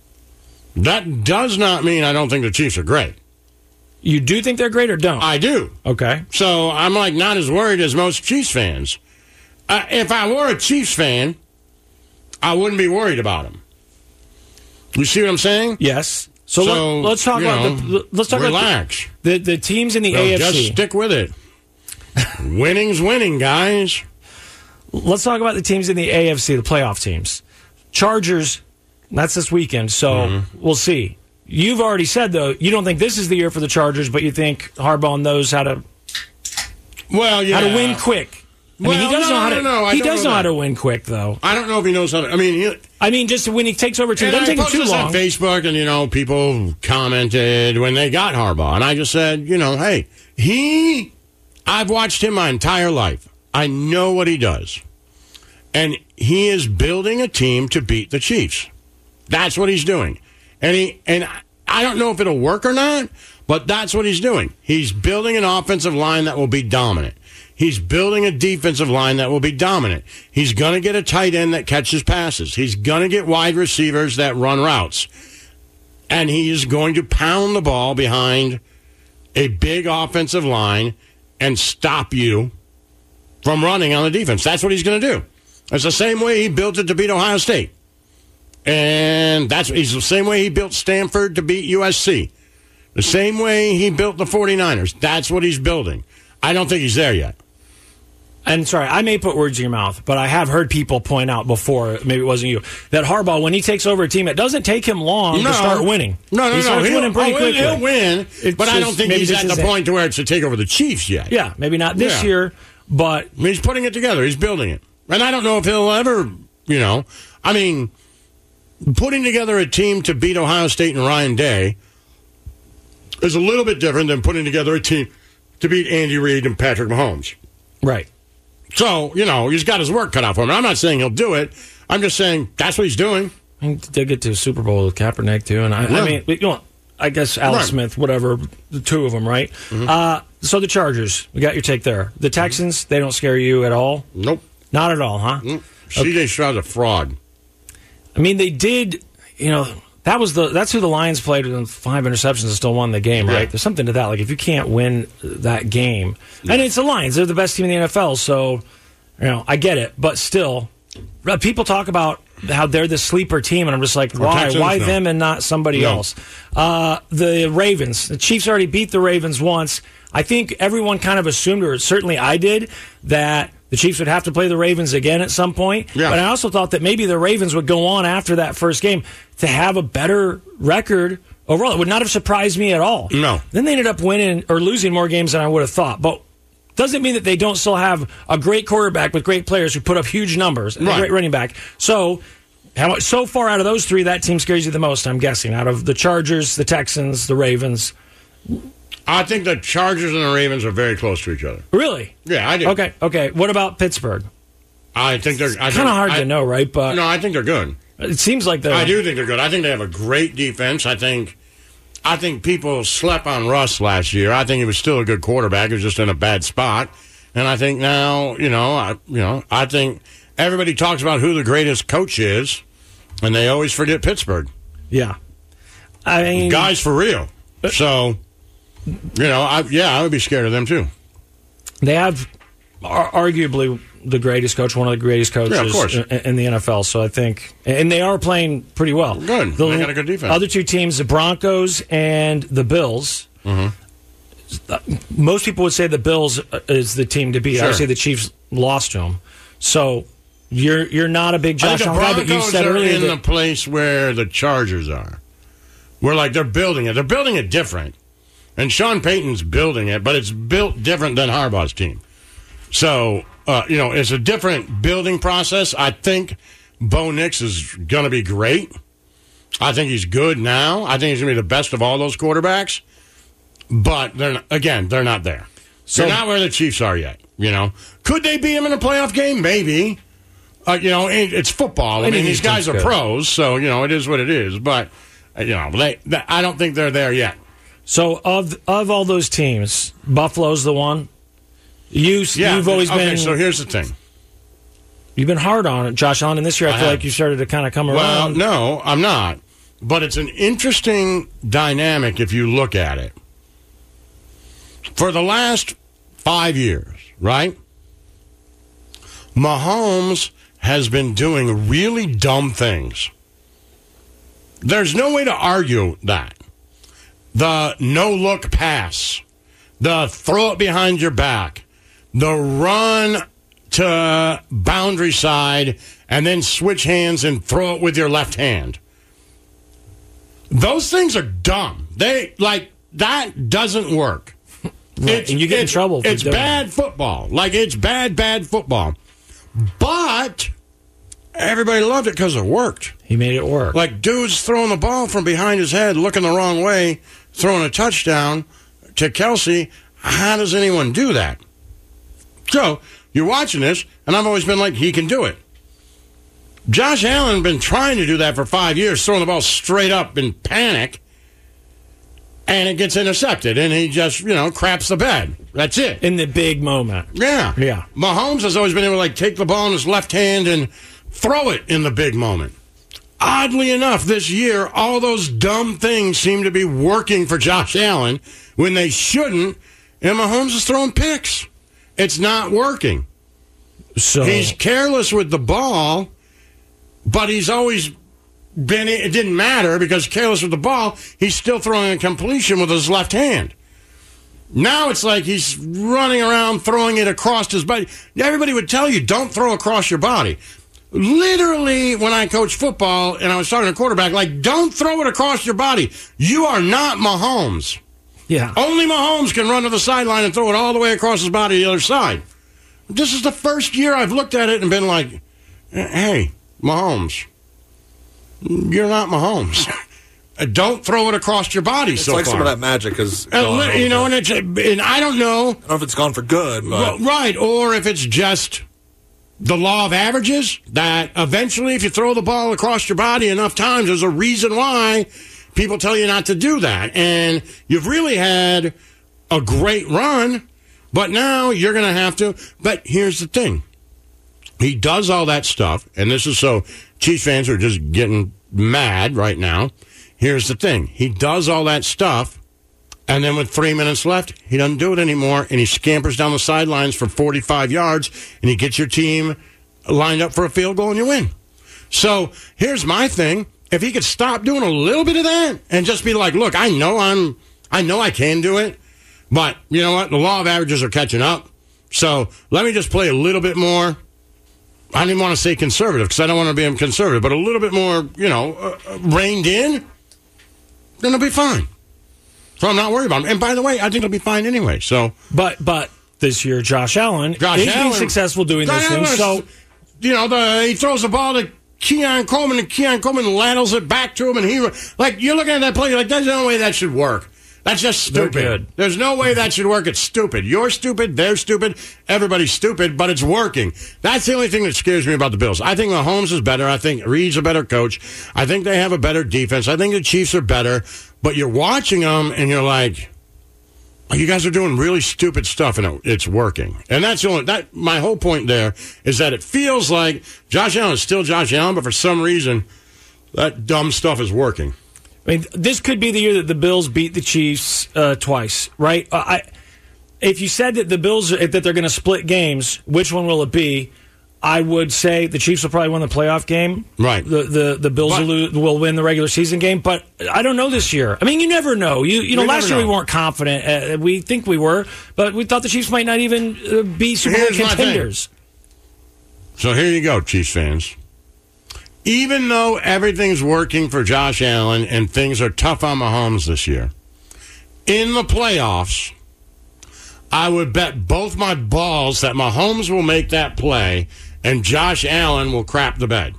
That does not mean I don't think the Chiefs are great. You do think they're great or don't? I do. Okay. So I'm like not as worried as most Chiefs fans. Uh, if I were a Chiefs fan, I wouldn't be worried about them. You see what I'm saying? Yes. So, So, let, let's talk you about know, the let's talk relax. about the, the, the teams in the So A F just C. stick with it. Winning's winning, guys. Let's talk about the teams in the A F C, the playoff teams. Chargers, that's this weekend, so Mm-hmm. we'll see. You've already said, though, you don't think this is the year for the Chargers, but you think Harbaugh knows how to Well, yeah. how to win quick. I Well, mean, he does no, know how no, to. no, I he don't does know know how that. to win quick, though. I don't know if he knows how to. I mean, he, I mean, just when he takes over, too, it and doesn't I take him posted too this long. on Facebook, and you know, people commented when they got Harbaugh, and I just said, you know, hey, he. I've watched him my entire life. I know what he does, and he is building a team to beat the Chiefs. That's what he's doing, and he and I don't know if it'll work or not, but that's what he's doing. He's building an offensive line that will be dominant. He's building a defensive line that will be dominant. He's going to get a tight end that catches passes. He's going to get wide receivers that run routes. And he is going to pound the ball behind a big offensive line and stop you from running on the defense. That's what he's going to do. It's the same way he built it to beat Ohio State. And that's he's the same way he built Stanford to beat U S C. The same way he built the 49ers. That's what he's building. I don't think he's there yet. And sorry, I may put words in your mouth, but I have heard people point out before, maybe it wasn't you, that Harbaugh, when he takes over a team, it doesn't take him long no. to start winning. No, no, he no. starts He'll, winning pretty oh, quickly. He'll win, it's but I don't just, think he's at the it. point to where it's to take over the Chiefs yet. Yeah, maybe not this yeah. year, but... I mean, he's putting it together. He's building it. And I don't know if he'll ever, you know, I mean, putting together a team to beat Ohio State and Ryan Day is a little bit different than putting together a team to beat Andy Reid and Patrick Mahomes. Right. So, you know, he's got his work cut out for him. I'm not saying he'll do it. I'm just saying that's what he's doing. He did get to a Super Bowl with Kaepernick, too. And I, yeah. I mean, you know, I guess Alex right. Smith, whatever, the two of them, right? Mm-hmm. Uh, so the Chargers, we got your take there. The Texans, they don't scare you at all? Nope. Not at all, huh? Nope. C J Stroud's a fraud. I mean, they did, you know, that was the that's who the Lions played with five interceptions and still won the game, right? Yeah. There's something to that. Like, if you can't win that game, yeah. and it's the Lions, they're the best team in the N F L, so, you know, I get it. But still, people talk about how they're the sleeper team, and I'm just like, why? Texans, why no. them and not somebody no. else? Uh, the Ravens. The Chiefs already beat the Ravens once. I think everyone kind of assumed, or certainly I did, that the Chiefs would have to play the Ravens again at some point. Yeah. But I also thought that maybe the Ravens would go on after that first game to have a better record overall. It would not have surprised me at all. No. Then they ended up winning or losing more games than I would have thought. But doesn't mean that they don't still have a great quarterback with great players who put up huge numbers and right. a great running back. So, how much, so far out of those three, that team scares you the most, I'm guessing, out of the Chargers, the Texans, the Ravens. I think the Chargers and the Ravens are very close to each other. Really? Yeah, I do. Okay, okay. What about Pittsburgh? I think they're... It's kind of hard I, to know, right? But no, I think they're good. It seems like they're... I do think they're good. I think they have a great defense. I think I think people slept on Russ last year. I think he was still a good quarterback. He was just in a bad spot. And I think now, you know, I, you know, I think everybody talks about who the greatest coach is, and they always forget Pittsburgh. Yeah. I mean... Guys for real. So... You know, I, yeah, I would be scared of them, too. They have ar- arguably the greatest coach, one of the greatest coaches yeah, of course. in, in the N F L. So I think, and they are playing pretty well. Good. The they got a good defense. Other two teams, the Broncos and the Bills. Mm-hmm. Most people would say the Bills is the team to beat. Sure. I would say the Chiefs lost to them. So you're you're not a big Josh Allen guy, but you said are earlier in that, the place where the Chargers are. We're like, they're building it. They're building it different. And Sean Payton's building it, but it's built different than Harbaugh's team. So, uh, you know, it's a different building process. I think Bo Nix is going to be great. I think he's good now. I think he's going to be the best of all those quarterbacks. But, they're not, again, they're not there. So, they're not where the Chiefs are yet, you know. Could they beat him in a playoff game? Maybe. Uh, you know, it, it's football. I mean, these guys are pros, so, you know, it is what it is. But, uh, you know, they, they, I don't think they're there yet. So of of all those teams, Buffalo's the one. You yeah, you've always okay, been. So here's the thing. You've been hard on it, Josh Allen, and this year I, I feel have. like you started to kind of come well, around. Well, no, I'm not. But it's an interesting dynamic if you look at it. For the last five years, right? Mahomes has been doing really dumb things. There's no way to argue that. The no-look pass, the throw it behind your back, the run to boundary side and then switch hands and throw it with your left hand. Those things are dumb. They, like, that doesn't work. Right, and you get in trouble for It's doing bad that. football. Like, it's bad, bad football. But everybody loved it because it worked. He made it work. Like, dude's throwing the ball from behind his head, looking the wrong way, throwing a touchdown to Kelsey. How does anyone do that? So, you're watching this, and I've always been like, he can do it. Josh Allen been trying to do that for five years, throwing the ball straight up in panic, and it gets intercepted, and he just, you know, craps the bed. That's it. In the big moment. Yeah. Yeah. Mahomes has always been able to, like, take the ball in his left hand and throw it in the big moment. Oddly enough, this year, all those dumb things seem to be working for Josh Allen when they shouldn't, and Mahomes is throwing picks. It's not working. So he's careless with the ball, but he's always been. It didn't matter because careless with the ball, he's still throwing a completion with his left hand. Now it's like he's running around throwing it across his body. Everybody would tell you, don't throw across your body. Literally, when I coached football and I was starting a quarterback, like, don't throw it across your body. You are not Mahomes. Yeah. Only Mahomes can run to the sideline and throw it all the way across his body to the other side. This is the first year I've looked at it and been like, hey, Mahomes, you're not Mahomes. Don't throw it across your body it's so like far. some of that magic is uh, you know, and, it's, and I don't know. I don't know if it's gone for good, but. Right, or if it's just the law of averages, that eventually if you throw the ball across your body enough times, there's a reason why people tell you not to do that. And you've really had a great run, but now you're going to have to. But here's the thing. He does all that stuff, and this is so Chiefs fans are just getting mad right now. Here's the thing. He does all that stuff, and then with three minutes left, he doesn't do it anymore, and he scampers down the sidelines for forty-five yards, and he gets your team lined up for a field goal, and you win. So here's my thing. If he could stop doing a little bit of that and just be like, look, I know I'm, I know I can do it, but you know what? The law of averages are catching up. So let me just play a little bit more. I didn't want to say conservative because I don't want to be conservative, but a little bit more, you know, uh, reined in, then it'll be fine. So I'm not worried about him. And by the way, I think it'll be fine anyway. So, but but this year, Josh Allen Josh is Allen, being successful doing Josh these things. Allen, So, you know, the, he throws the ball to Keon Coleman, and Keon Coleman ladles it back to him, and he like you're looking at that play, you're like, there's no way that should work. That's just stupid. Good. There's no way that should work. It's stupid. You're stupid. They're stupid. Everybody's stupid, but it's working. That's the only thing that scares me about the Bills. I think Mahomes is better. I think Reed's a better coach. I think they have a better defense. I think the Chiefs are better. But you're watching them, and you're like, you guys are doing really stupid stuff, and it, it's working. And that's the only, that, my whole point there is that it feels like Josh Allen is still Josh Allen, but for some reason, that dumb stuff is working. I mean, this could be the year that the Bills beat the Chiefs uh, twice, right? Uh, I, if you said that the Bills that they're going to split games, which one will it be? I would say the Chiefs will probably win the playoff game. Right. The the, the Bills but, will, lose, will win the regular season game, but I don't know this year. I mean, you never know. You you know, last year know. we weren't confident. Uh, we think we were, but we thought the Chiefs might not even uh, be Super Bowl contenders. So here you go, Chiefs fans. Even though everything's working for Josh Allen and things are tough on Mahomes this year, in the playoffs, I would bet both my balls that Mahomes will make that play and Josh Allen will crap the bed.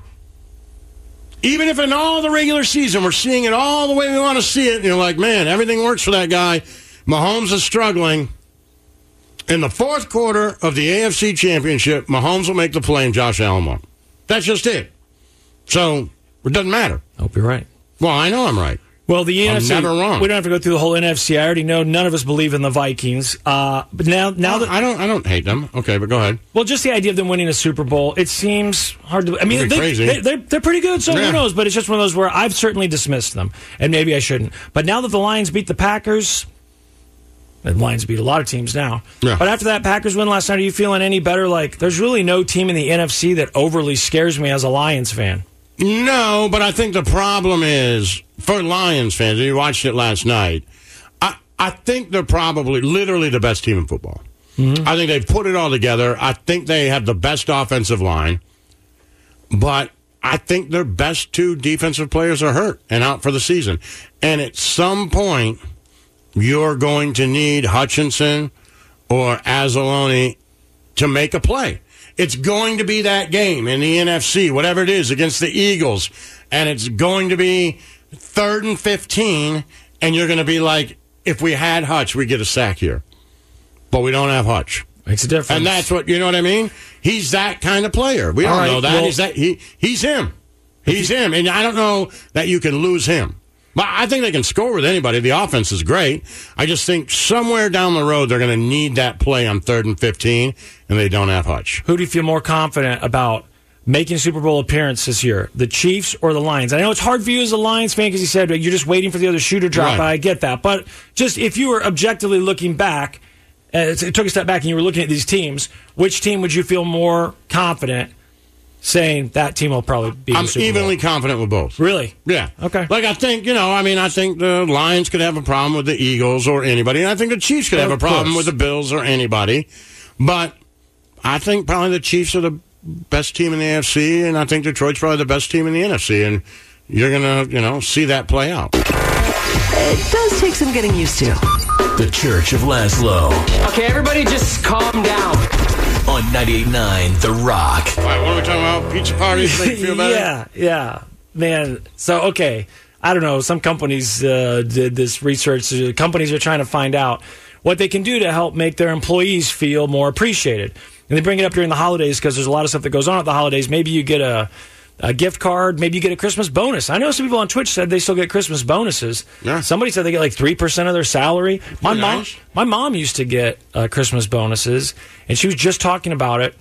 Even if in all the regular season we're seeing it all the way we want to see it, and you're like, man, everything works for that guy. Mahomes is struggling. In the fourth quarter of the A F C Championship, Mahomes will make the play and Josh Allen won't. That's just it. So it doesn't matter. I hope you're right. Well, I know I'm right. Well, the I'm N F C, never wrong. We don't have to go through the whole N F C. I already know none of us believe in the Vikings. Uh, but now, now well, that I don't, I don't hate them. Okay, but go ahead. Well, just the idea of them winning a Super Bowl, it seems hard to. I mean, they, crazy. They, they're they're pretty good, so yeah. who knows? But it's just one of those where I've certainly dismissed them, and maybe I shouldn't. But now that the Lions beat the Packers, and Lions beat a lot of teams now. Yeah. But after that Packers win last night, are you feeling any better? Like, there's really no team in the N F C that overly scares me as a Lions fan. No, but I think the problem is, for Lions fans, and you watched it last night, I, I think they're probably literally the best team in football. Mm-hmm. I think they've put it all together. I think they have the best offensive line. But I think their best two defensive players are hurt and out for the season. And at some point, you're going to need Hutchinson or Anzalone to make a play. It's going to be that game in the N F C, whatever it is, against the Eagles. And it's going to be third and fifteen, and you're going to be like, if we had Hutch, we'd get a sack here. But we don't have Hutch. Makes a difference. And that's what, you know what I mean? He's that kind of player. We All don't right, know that. well, he's, that he, he's him. He's him. And I don't know that you can lose him. But I think they can score with anybody. The offense is great. I just think somewhere down the road they're going to need that play on third and fifteen, and they don't have Hutch. Who do you feel more confident about making a Super Bowl appearance this year, the Chiefs or the Lions? I know it's hard for you as a Lions fan because you said you're just waiting for the other shoe to drop. Right. I get that. But just if you were objectively looking back it, it took a step back and you were looking at these teams, which team would you feel more confident saying that team will probably be I'm the Super evenly Bowl? confident with both. Really? Yeah. Okay. Like, I think, you know, I mean, I think the Lions could have a problem with the Eagles or anybody, and I think the Chiefs could Of have a problem course. with the Bills or anybody. But I think probably the Chiefs are the best team in the A F C, and I think Detroit's probably the best team in the N F C, and you're going to, you know, see that play out. It does take some getting used to. The Church of Laszlo. Okay, everybody just calm down. On ninety-eight point nine The Rock. All right, what are we talking about? Pizza parties make you feel better? Yeah, yeah. Man, so, okay. I don't know. Some companies uh, did this research. Uh, Companies are trying to find out what they can do to help make their employees feel more appreciated. And they bring it up during the holidays because there's a lot of stuff that goes on at the holidays. Maybe you get a, a gift card. Maybe you get a Christmas bonus. I know some people on Twitch said they still get Christmas bonuses. Yeah. Somebody said they get like three percent of their salary. My Pretty mom, nice. my mom used to get uh, Christmas bonuses, and she was just talking about it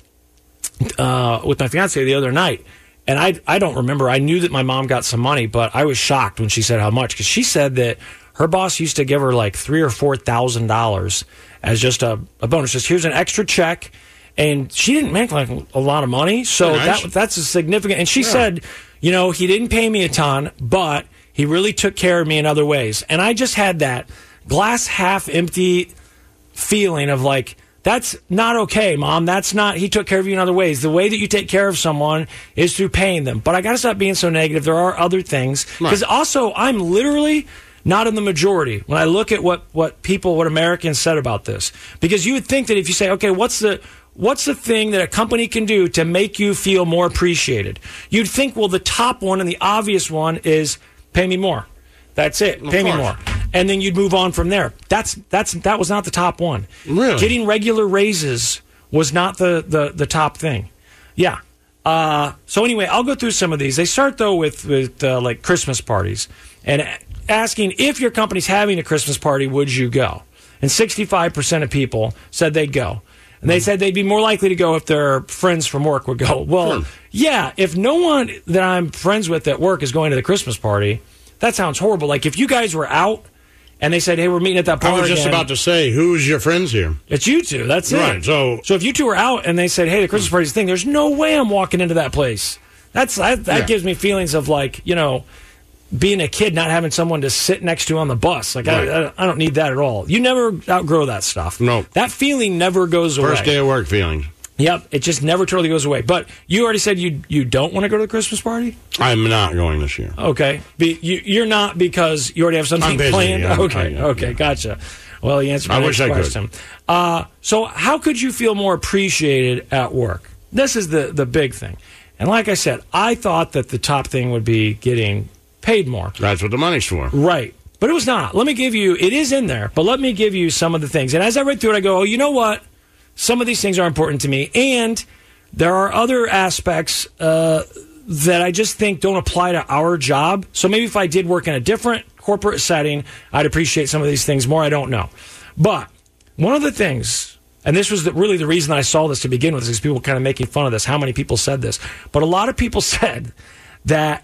uh, with my fiance the other night. And I, I don't remember. I knew that my mom got some money, but I was shocked when she said how much, because she said that her boss used to give her like three or four thousand dollars as just a, a bonus. Just here's an extra check, and she didn't make like a lot of money, so Nice. that that's a significant. And she Yeah. said, you know, he didn't pay me a ton, but he really took care of me in other ways. And I just had that glass half empty feeling of like, that's not okay, Mom. That's not, he took care of you in other ways. The way that you take care of someone is through paying them. But I got to stop being so negative. There are other things. Because also, I'm literally not in the majority when I look at what, what people, what Americans said about this. Because you would think that if you say, okay, what's the, what's the thing that a company can do to make you feel more appreciated? You'd think, well, the top one and the obvious one is pay me more. That's it. Pay me more. And then you'd move on from there. That's that's that was not the top one. Really? Getting regular raises was not the, the, the top thing. Yeah. Uh, so anyway, I'll go through some of these. They start, though, with, with uh, like Christmas parties. And asking if your company's having a Christmas party, would you go? And sixty-five percent of people said they'd go. And they said they'd be more likely to go if their friends from work would go. Well, Sure. yeah, if no one that I'm friends with at work is going to the Christmas party, that sounds horrible. Like if you guys were out and they said, hey, we're meeting at that party. I was just again, about to say, who's your friends here? it's you two. That's it. Right, so- so if you two were out and they said, hey, the Christmas party's a thing, there's no way I'm walking into that place. That's that, that Yeah. gives me feelings of like, you know, being a kid, not having someone to sit next to on the bus. Like, Right. I, I, I don't need that at all. You never outgrow that stuff. No. That feeling never goes away. First day of work feelings. Yep, it just never totally goes away. But you already said you you don't want to go to the Christmas party? I'm not going this year. Okay. Be, you, you're not because you already have something I'm busy, planned? yeah. Okay, I- okay, yeah. gotcha. Well, you answered my I next wish I could. question. Uh, so how could you feel more appreciated at work? This is the, the big thing. And like I said, I thought that the top thing would be getting paid more. That's what the money's for. Right. But it was not. Let me give you, it is in there, but let me give you some of the things. And as I read through it, I go, oh, you know what? Some of these things are important to me. And there are other aspects uh, that I just think don't apply to our job. So maybe if I did work in a different corporate setting, I'd appreciate some of these things more. I don't know. But one of the things, and this was the, really the reason that I saw this to begin with, is people kind of making fun of this, how many people said this. But a lot of people said that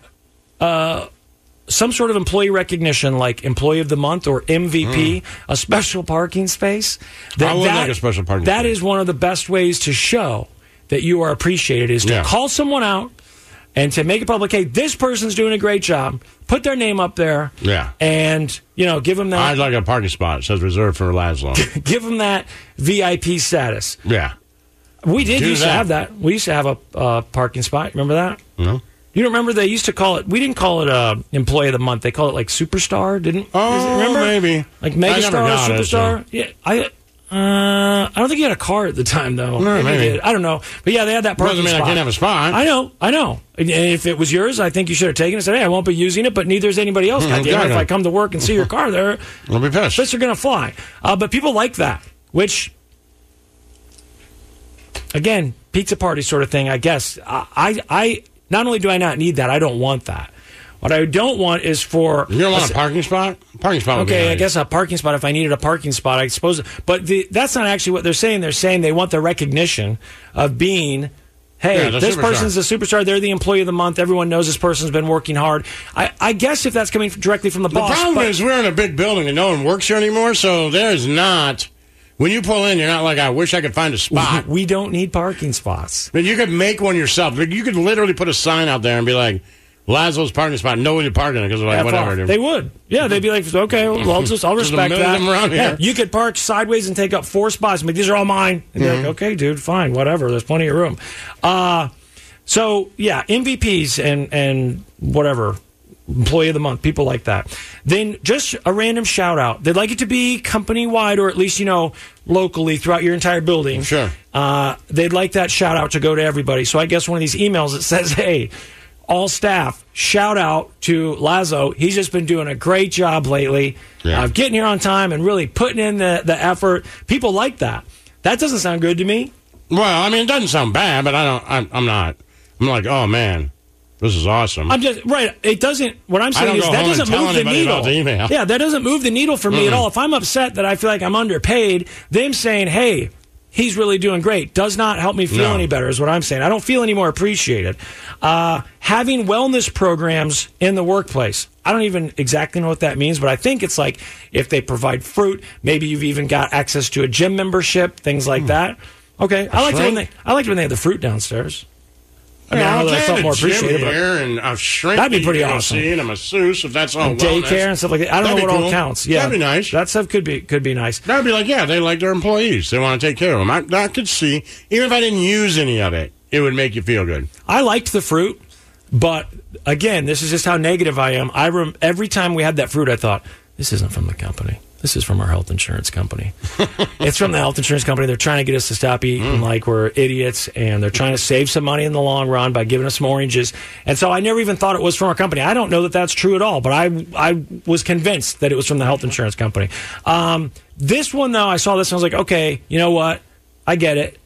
uh, some sort of employee recognition, like Employee of the Month or M V P, a special parking space. I would like a special parking That space. is one of the best ways to show that you are appreciated, is to Yeah. call someone out and to make it public. Hey, this person's doing a great job. Put their name up there. Yeah. And, you know, give them that. I'd like a parking spot. It says reserved for Laszlo. give them that V I P status. Yeah. We did Do used to that. have that. We used to have a uh, parking spot. Remember that? No. You don't remember they used to call it? We didn't call it uh, Employee of the Month. They called it like Superstar. Didn't? Oh, is it- remember? maybe. Like I never Megastar, got it, so- Superstar. Yeah, I. Uh, I don't think you had a car at the time, though. No, Maybe you maybe. did. I don't know. But yeah, they had that parking Doesn't mean I spot. can't have a spot. I know, I know. And if it was yours, I think you should have taken it and said, hey, I won't be using it, but neither is anybody else. Mm, God damn it, exactly. if I come to work and see your car there, I'll be pissed. fists are going to fly. Uh, but people like that, which, again, pizza party sort of thing, I guess. I, I, I not only do I not need that, I don't want that. What I don't want is for... You don't want a parking spot? Parking spot would be Okay, I nice. guess a parking spot, if I needed a parking spot, I suppose. But the, that's not actually what they're saying. They're saying they want the recognition of being, hey, Yeah, the this superstar. person's a superstar. They're the employee of the month. Everyone knows this person's been working hard. I, I guess if that's coming directly from the The boss. problem but- is we're in a big building and no one works here anymore, so there's not When you pull in, you're not like, I wish I could find a spot. We don't need parking spots. But you could make one yourself. Like, you could literally put a sign out there and be like, Laszlo's parking spot. Nobody parking it because they're like, F whatever. off. Dude. They would. Yeah, they'd be like, okay, well, I'll just I'll There's a respect million that. of them around Yeah, here. you could park sideways and take up four spots. And be, these are all mine. And be Mhm. like, okay, dude, fine, whatever. There's plenty of room. Uh, so yeah, M V Ps and and whatever. Employee of the month, people like that. Then just a random shout out. They'd like it to be company wide or at least, you know, locally throughout your entire building. Sure. Uh, they'd like that shout out to go to everybody. So I guess one of these emails that says, hey, all staff, shout out to Lazo. He's just been doing a great job lately Yeah. of getting here on time and really putting in the, the effort. People like that. That doesn't sound good to me. Well, I mean, it doesn't sound bad, but I don't, I'm, I'm not. I'm like, oh, man. This is awesome. I'm just right. It doesn't. What I'm I saying don't is go that home and doesn't tell move the anybody needle. about the email. Yeah, that doesn't move the needle for me Mm-mm. at all. If I'm upset that I feel like I'm underpaid, them saying, "Hey, he's really doing great," does not help me feel No. any better. Is what I'm saying. I don't feel any more appreciated. Uh, having wellness programs in the workplace. I don't even exactly know what that means, but I think it's like if they provide fruit, maybe you've even got access to a gym membership, things like that. Okay, I liked it when they. I liked it when they had the fruit downstairs. I mean, I know that I felt more appreciated, but here and a shrink that'd be pretty awesome. And a masseuse, if that's all And daycare wellness. and stuff like that. I don't That'd know be what all cool. counts. Yeah, That'd be nice. That stuff could be could be nice. That'd be like, yeah, they like their employees. They want to take care of them. I, I could see, even if I didn't use any of it, it would make you feel good. I liked the fruit, but again, this is just how negative I am. I rem- every time we had that fruit, I thought, this isn't from the company. This is from our health insurance company. It's from the health insurance company. They're trying to get us to stop eating Mm. like we're idiots, and they're trying to save some money in the long run by giving us some oranges. And so I never even thought it was from our company. I don't know that that's true at all, but I I was convinced that it was from the health insurance company. Um, this one, though, I saw this and I was like, okay, you know what? I get it.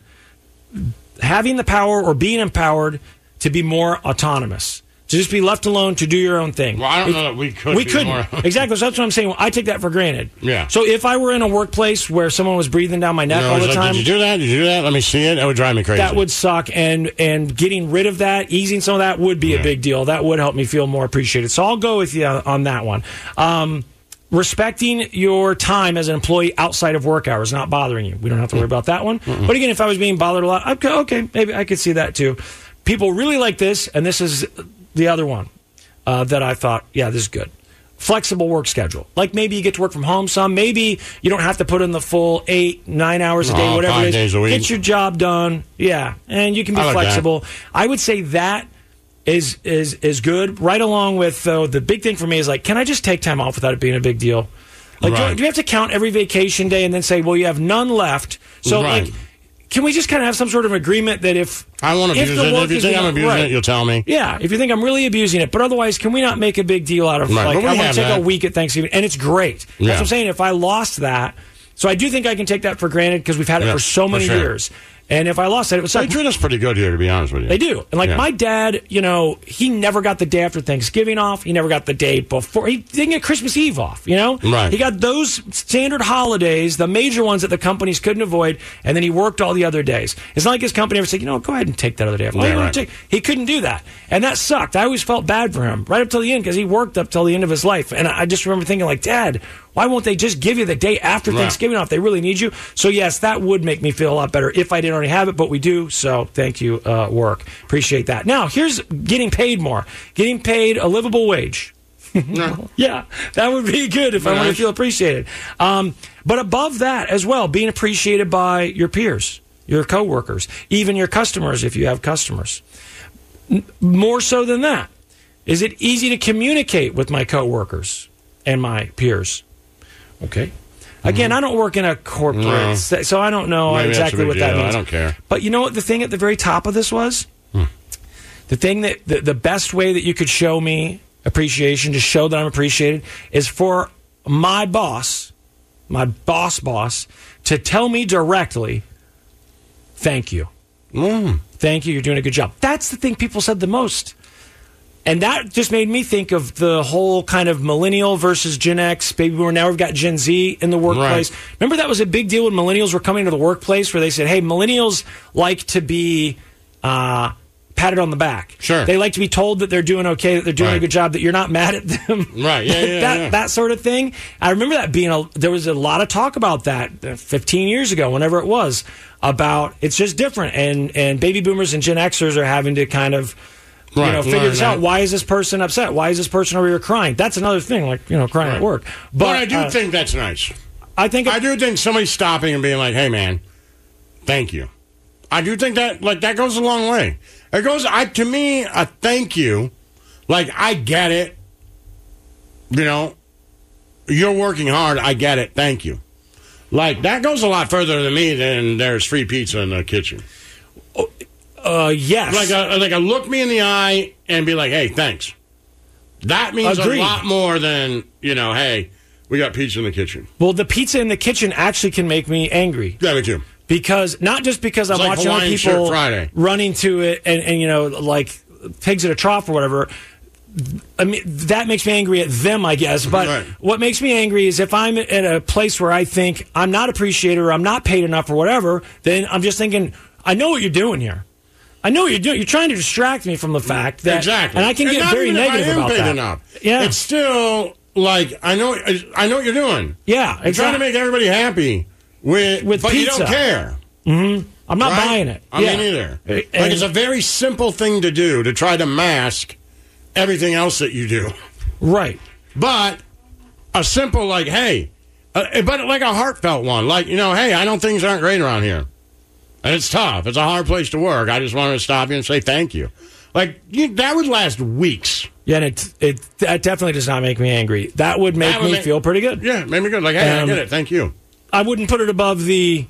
Having the power or being empowered to be more autonomous. To just be left alone to do your own thing. Well, I don't know that we could We be couldn't. more- Exactly. So that's what I'm saying. I take that for granted. Yeah. So if I were in a workplace where someone was breathing down my neck You know, all it's the like, time, did you do that? Did you do that? Let me see it. That would drive me crazy. that would suck. And and getting rid of that, easing some of that would be Yeah. a big deal. That would help me feel more appreciated. So I'll go with you on that one. Um, respecting your time as an employee outside of work hours, not bothering you. We don't have to worry about that one. Mm-mm. But again, if I was being bothered a lot, I'd go, okay, maybe I could see that too. People really like this, and this is the other one. Uh, that I thought, yeah, this is good. Flexible work schedule. Like maybe you get to work from home some. Maybe you don't have to put in the full eight, nine hours a day, Oh, whatever five it is. days a week. Get your job done. Yeah. And you can be I like that. flexible. I would say that is is is good. Right along with, though, the big thing for me is like, can I just take time off without it being a big deal? Like, do, Right. do you have to count every vacation day and then say, well, you have none left? So, Right. like, can we just kind of have some sort of agreement that if I won't if abuse the it. work If you is think I'm enough- abusing right. it, you'll tell me. Yeah, if you think I'm really abusing it. But otherwise, can we not make a big deal out of, Right, like, but we I want have to take that. a week at Thanksgiving? And it's great. That's Yeah. what I'm saying. If I lost that, so I do think I can take that for granted because we've had it Yeah, for so for many sure. years. And if I lost that, it would suck. They treat us pretty good here, to be honest with you. They do. And like Yeah. my dad, you know, he never got the day after Thanksgiving off. He never got the day before. He didn't get Christmas Eve off, you know? Right. He got those standard holidays, the major ones that the companies couldn't avoid, and then he worked all the other days. It's not like his company ever said, you know, go ahead and take that other day off. Oh, Yeah, you wanna right. take- He couldn't do that. And that sucked. I always felt bad for him right up till the end because he worked up till the end of his life. And I just remember thinking like, Dad, why won't they just give you the day after Right. Thanksgiving off? They really need you. So, yes, that would make me feel a lot better if I didn't already have it, but we do. So, thank you, uh, work. Appreciate that. Now, here's getting paid more. Getting paid a livable wage. Yeah, that would be good if I want to Nice. feel appreciated. Um, but above that as well, being appreciated by your peers, your coworkers, even your customers if you have customers. N- more so than that, is it easy to communicate with my coworkers and my peers? Okay. Again, I don't work in a corporate, No. se- so I don't know Maybe that's a exactly big what that deal. means. I don't care. But you know what the thing at the very top of this was? Hmm. The thing that the, the best way that you could show me appreciation, to show that I'm appreciated, is for my boss, my boss boss, to tell me directly, thank you. Mm. Thank you, you're doing a good job. That's the thing people said the most. And that just made me think of the whole kind of millennial versus Gen X, baby boomer. Now we've got Gen Z in the workplace. Right. Remember that was a big deal when millennials were coming to the workplace where they said, hey, millennials like to be uh, patted on the back. Sure. They like to be told that they're doing okay, that they're doing Right. a good job, that you're not mad at them. Right, yeah, yeah, that, yeah. that sort of thing. I remember that being a, there was a lot of talk about that uh, fifteen years ago, whenever it was, about it's just different. And, and baby boomers and Gen Xers are having to kind of, you Right, know, figure learn this that. out. Why is this person upset? Why is this person over here crying? That's another thing, like, you know, crying Right. at work. But, But I do uh, think that's nice. I think I do think somebody stopping and being like, "Hey, man, thank you." I do think that like that goes a long way. It goes. I to me a thank you. Like I get it. You know, you're working hard. I get it. Thank you. Like that goes a lot further than me than there's free pizza in the kitchen. Uh, yes. Like a, like a look me in the eye and be like, "Hey, thanks." That means Agreed. a lot more than you know. Hey, we got pizza in the kitchen. Well, the pizza in the kitchen actually can make me angry. Yeah, me too. Because not just because It's I'm like watching other Hawaiian people Shirt Friday. running to it and, and you know like pigs at a trough or whatever. I mean that makes me angry at them, I guess. But Right. what makes me angry is if I'm at a place where I think I'm not appreciated or I'm not paid enough or whatever, then I'm just thinking, I know what you're doing here. I know what you're doing. You're trying to distract me from the fact that Exactly. and I can And get not very even if negative I am about paid that. enough. Yeah. It's still like I know I know what you're doing. Yeah, You're trying to make everybody happy with, With but pizza. you don't care. Mm-hmm. I'm not Right? buying it. I Yeah. mean either. And- Like it's a very simple thing to do to try to mask everything else that you do. Right. But a simple like, hey, uh, but like a heartfelt one, like you know, hey, I know things aren't great around here, and it's tough. It's a hard place to work. I just wanted to stop you and say thank you. Like you, that would last weeks. Yeah, and it, it that definitely does not make me angry. That would make That would me make- feel pretty good. Yeah, made me good. Like, hey, Um, I get it. Thank you. I wouldn't put it above the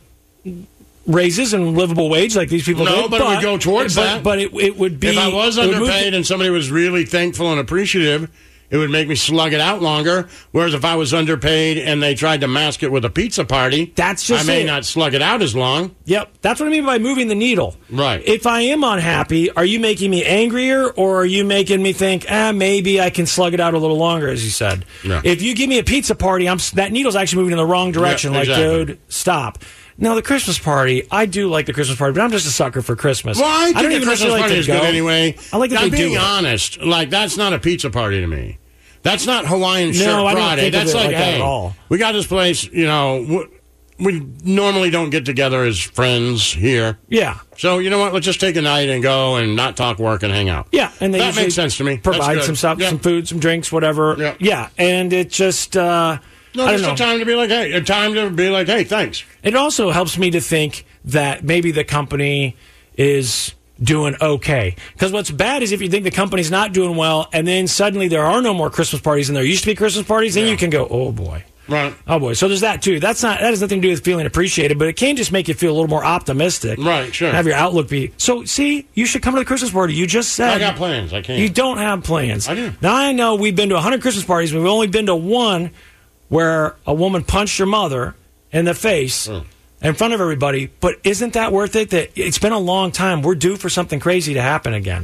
raises and livable wage like these people No, did. but it would go towards but, that. But it, it would be. If I was it would move underpaid and somebody was really thankful and appreciative, it would make me slug it out longer. Whereas if I was underpaid and they tried to mask it with a pizza party, That's just I may it. not slug it out as long. Yep, that's what I mean by moving the needle. Right. If I am unhappy, are you making me angrier, or are you making me think, ah, maybe I can slug it out a little longer, as you said? Yeah. If you give me a pizza party, I'm s- that needle's actually moving in the wrong direction. Yeah, like, exactly. dude, stop. Now the Christmas party, I do like the Christmas party, but I'm just a sucker for Christmas. Well, I think don't the even Christmas necessarily like party to is good go. anyway. I like that I'm they do being it. honest. Like, that's not a pizza party to me. That's not Hawaiian No, Shirt I don't Friday. think of That's it like, like that hey, at all. we got this place, you know, w- we normally don't get together as friends here. Yeah. So, you know what? Let's just take a night and go and not talk work and hang out. Yeah, and they that usually makes sense to me. That's Provide good. some stuff, Yeah. some food, some drinks, whatever. Yeah. Yeah, and it just uh, No, I don't just know. a time to be like, hey, a time to be like, hey, thanks. It also helps me to think that maybe the company is doing okay. Because what's bad is if you think the company's not doing well, and then suddenly there are no more Christmas parties, and there used to be Christmas parties, then you can go, oh boy. Right. Oh boy. So there's that too. That's not that has nothing to do with feeling appreciated, but it can just make you feel a little more optimistic. Right, sure. Have your outlook be so see, you should come to the Christmas party. You just said I got plans. I can't. you don't have plans. I do. Now I know we've been to one hundred Christmas parties, but we've only been to one where a woman punched her mother in the face Mm. in front of everybody. But isn't that worth it? That it's been a long time. We're due for something crazy to happen again.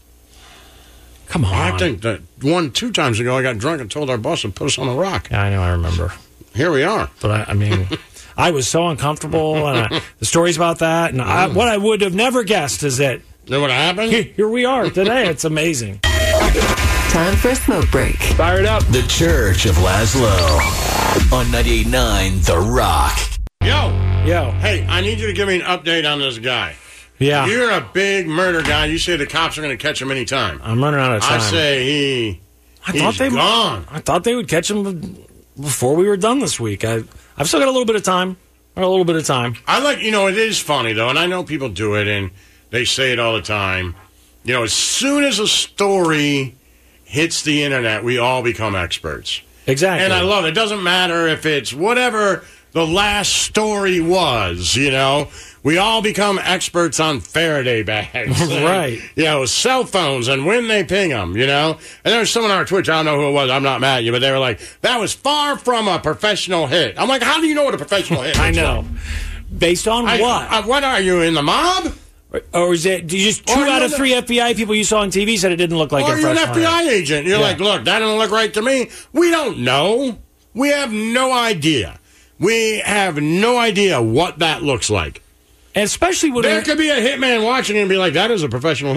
Come on. I think that one, two times ago, I got drunk and told our boss to put us on a rock. Yeah, I know. I remember. Here we are. But I, I mean, I was so uncomfortable, and I, the stories about that, and I, what I would have never guessed is that Know what happened? here, here we are today. It's amazing. Time for a smoke break. Fire it up. The Church of Laszlo on ninety-eight point nine The Rock. Yo, Yo, hey, I need you to give me an update on this guy. yeah, You're a big murder guy. You say the cops are going to catch him anytime. I'm running out of time. I say he. I he's thought they gone. I thought they would catch him before we were done this week. I, I've still got a little bit of time. I got a little bit of time. I like, you know, it is funny, though, and I know people do it, and they say it all the time. You know, as soon as a story hits the internet, we all become experts. Exactly. And I love it. It doesn't matter if it's whatever the last story was, you know. We all become experts on Faraday bags. Right. You know, cell phones and when they ping them, you know. And there's someone on our Twitch, I don't know who it was, I'm not mad at you, but they were like, that was far from a professional hit. I'm like, how do you know what a professional hit is? I know. Based on I, what? I, what are you, in the mob? Or is it do you just two Or out you're of the- three F B I people you saw on T V said it didn't look like Or a you're an fresh F B I hire? agent. You're Yeah. like, look, that doesn't look right to me. We don't know. We have no idea. We have no idea what that looks like. And especially when There it- could be a hitman watching and be like, that is a professional hit.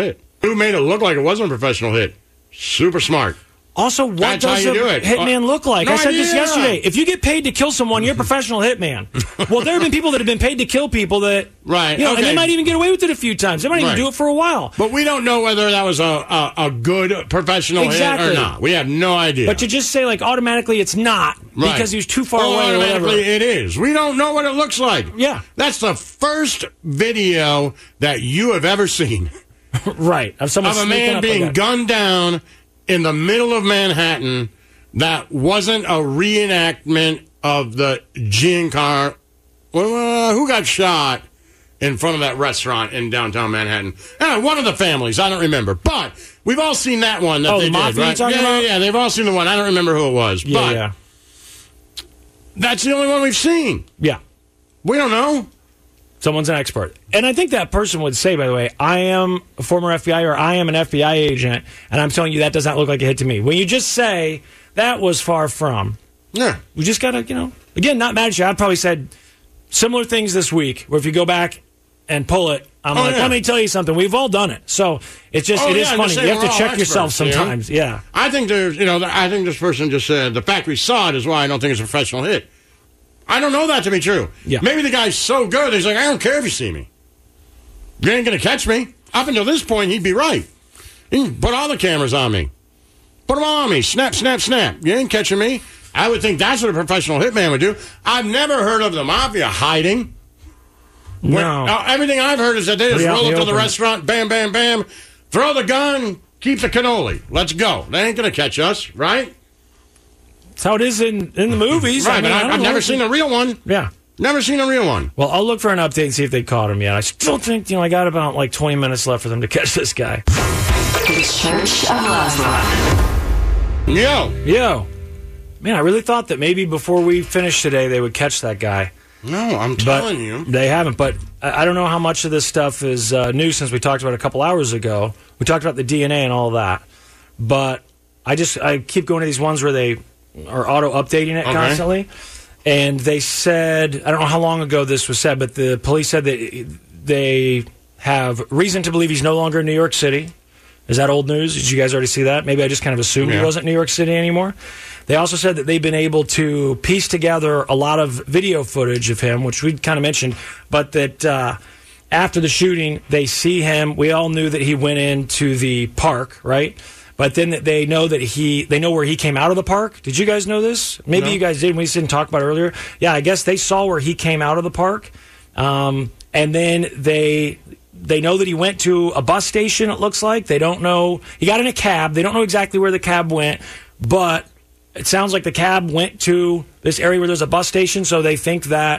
Who made it look like it wasn't a professional hit? Super smart. Also, what That's does how a you do it. hitman look like? No I said this idea. yesterday. If you get paid to kill someone, you're a professional hitman. Well, there have been people that have been paid to kill people that, right? You know, okay. and they might even get away with it a few times. They might even Right. do it for a while. But we don't know whether that was a, a, a good professional Exactly. hit or not. We have no idea. But to just say, like, automatically it's not Right. because he was too far Well, away or whatever. automatically it is. We don't know what it looks like. Yeah. That's the first video that you have ever seen. Right. Of someone Of a sneaking man up being like that. gunned down in the middle of Manhattan that wasn't a reenactment of the Giancar. Well, uh, who got shot in front of that restaurant in downtown Manhattan? Uh, one of the families. I don't remember. But we've all seen that one that Oh, they the did, mafia right? you're talking yeah, about? yeah, yeah. They've all seen the one. I don't remember who it was. Yeah, but yeah. that's the only one we've seen. Yeah. We don't know. Someone's an expert. And I think that person would say, by the way, I am a former F B I or I am an F B I agent, and I'm telling you that does not look like a hit to me. When you just say that was far from, yeah, we just got to, you know, again, not mad at you. I've probably said similar things this week where if you go back and pull it, I'm Oh, like, yeah. let me tell you something. We've all done it. So it's just, Oh, it is yeah, I'm funny. just You saying have to we're all check yourself experts, you know? sometimes. Yeah. I think there's, you know, I think this person just said the fact we saw it is why I don't think it's a professional hit. I don't know that to be true. Yeah. Maybe the guy's so good, he's like, I don't care if you see me. You ain't going to catch me. Up until this point, he'd be right. He can put all the cameras on me. Put them all on me. Snap, snap, snap. You ain't catching me. I would think that's what a professional hitman would do. I've never heard of the mafia hiding. When- No. uh, everything I've heard is that they just Pretty out roll in up the to the open. restaurant, bam, bam, bam, throw the gun, keep the cannoli. Let's go. They ain't going to catch us, right? That's how it is in, in the movies. Right, I mean, but I I, don't I've know. never seen a real one. Yeah. Never seen a real one. Well, I'll look for an update and see if they caught him yet. I still think, you know, I got about like twenty minutes left for them to catch this guy. The Church of Laszlo. Yo. Yo. Man, I really thought that maybe before we finish today, they would catch that guy. No, I'm But telling you. They haven't. But I I don't know how much of this stuff is uh, new since we talked about it a couple hours ago. We talked about the D N A and all that. But I just, I keep going to these ones where they are auto-updating it Okay. constantly. And they said, I don't know how long ago this was said, but the police said that they have reason to believe he's no longer in New York City. Is that old news? Did you guys already see that? Maybe I just kind of assumed Yeah. he wasn't in New York City anymore. They also said that they've been able to piece together a lot of video footage of him, which we kind of mentioned, but that uh, after the shooting, they see him. We all knew that he went into the park, right? But then they know that he, they know where he came out of the park. Did you guys know this? Maybe No. you guys did. We just didn't talk about it earlier. Yeah, I guess they saw where he came out of the park, um, and then they they know that he went to a bus station. It looks like they don't know. He got in a cab. They don't know exactly where the cab went, but it sounds like the cab went to this area where there's a bus station. So they think that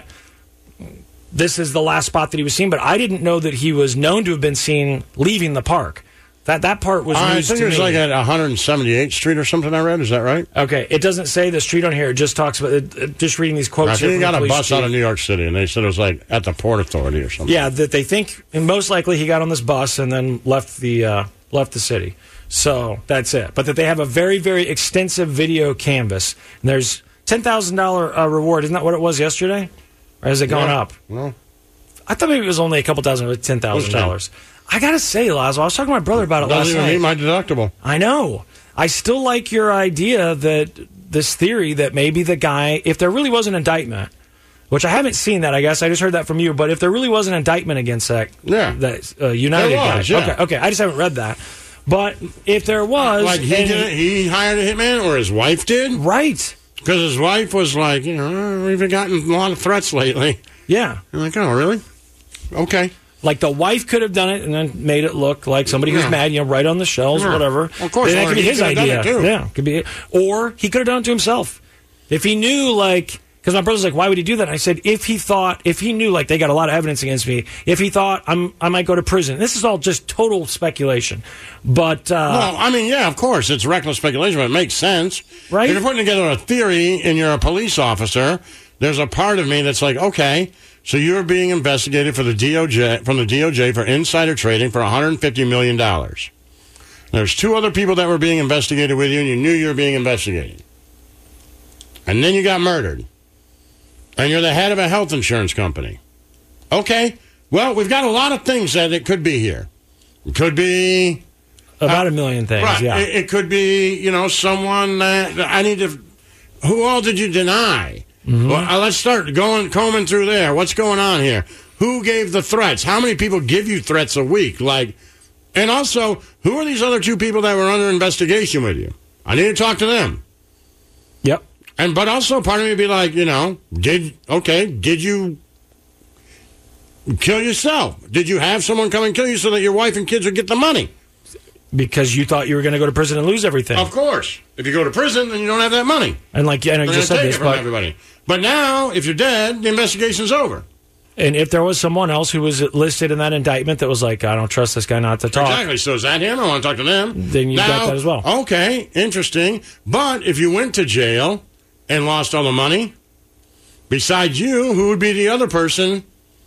this is the last spot that he was seen. But I didn't know that he was known to have been seen leaving the park. That that part was I news think to it was me. like at one seventy-eighth Street or something I read. Is that right? Okay, it doesn't say the street on here. It just talks about it, it- just reading these quotes. I here think he from got the a police bus out chief. of New York City, and they said it was like at the Port Authority or something. Yeah, that they think, and most likely he got on this bus and then left the uh, left the city. So that's it. But that they have a very very extensive video canvas. And there's ten thousand dollar uh, reward. Isn't that what it was yesterday? Or has it gone Yeah. up? Well, I thought maybe it was only a couple thousand, like ten thousand dollars. I gotta say, Lazo, I was talking to my brother about it last doesn't even night. meet my deductible. I know. I still like your idea that this theory that maybe the guy, if there really was an indictment, which I haven't seen that, I guess I just heard that from you, but if there really was an indictment against that, Yeah. that uh, United There guy, was, yeah. okay, okay, I just haven't read that. But if there was, Like he and- did it, he hired a hitman, or his wife did, right? Because his wife was like, you know, we've gotten a lot of threats lately. Yeah. I'm like, oh, really? Okay. Like the wife could have done it and then made it look like somebody who's Yeah. mad, you know, right on the shelves or Yeah. whatever. Of course, Then that or could be he his could have done idea. it, too. Yeah, could be. Or he could have done it to himself. If he knew, like, because my brother's like, why would he do that? And I said, if he thought, if he knew, like, they got a lot of evidence against me, if he thought I'm, I might go to prison. This is all just total speculation. But, uh, Well, I mean, yeah, of course, it's reckless speculation, but it makes sense. Right. If you're putting together a theory and you're a police officer, there's a part of me that's like, okay, so you're being investigated for the D O J from the D O J for insider trading for one hundred fifty million dollars. There's two other people that were being investigated with you, and you knew you were being investigated. And then you got murdered. And you're the head of a health insurance company. Okay, well, we've got a lot of things that it could be here. It could be About Uh, a million things, right. yeah. It, it could be, you know, someone that I need to. Who all did you deny? Mm-hmm. Well, uh, let's start going combing through there. What's going on here? Who gave the threats? How many people give you threats a week? Like, and also, who are these other two people that were under investigation with you? I need to talk to them. Yep. And but also, part of me would be like, you know, did okay? Did you kill yourself? Did you have someone come and kill you so that your wife and kids would get the money? Because you thought you were going to go to prison and lose everything. Of course. If you go to prison, then you don't have that money. And like, yeah, I know you They're just gonna said take this, it from but everybody. But now, if you're dead, the investigation's over. and if there was someone else who was listed in that indictment that was like, I don't trust this guy not to talk. Exactly. So is that him? I want to talk to them. Then you now, got that as well. Okay, interesting. But if you went to jail and lost all the money, besides you, who would be the other person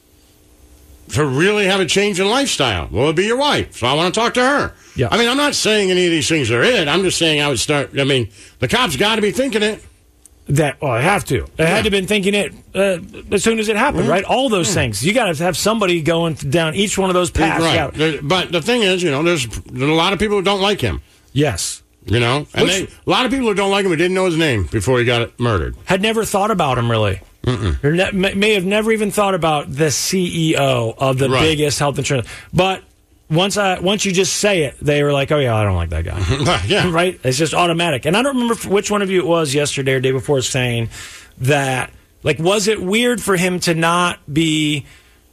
to really have a change in lifestyle? Well, it would be your wife. So I want to talk to her. Yeah. I mean, I'm not saying any of these things are it. I'm just saying I would start. I mean, the cops got to be thinking it. That well, I have to. I had to have been thinking it uh, as soon as it happened, Mm-hmm. right? All those mm-hmm. things. You got to have somebody going down each one of those paths. Right. Yeah. There, but the thing is, you know, there's, there's a lot of people who don't like him. Yes. You know, and Which, they, a lot of people who don't like him who didn't know his name before he got murdered. Had never thought about him really. Mm-mm. Or ne- may have never even thought about the C E O of the Right. biggest health insurance. But once I once you just say it, they were like, "Oh yeah, I don't like that guy." Yeah, right. It's just automatic. And I don't remember which one of you it was yesterday or day before saying that. Like, was it weird for him to not be,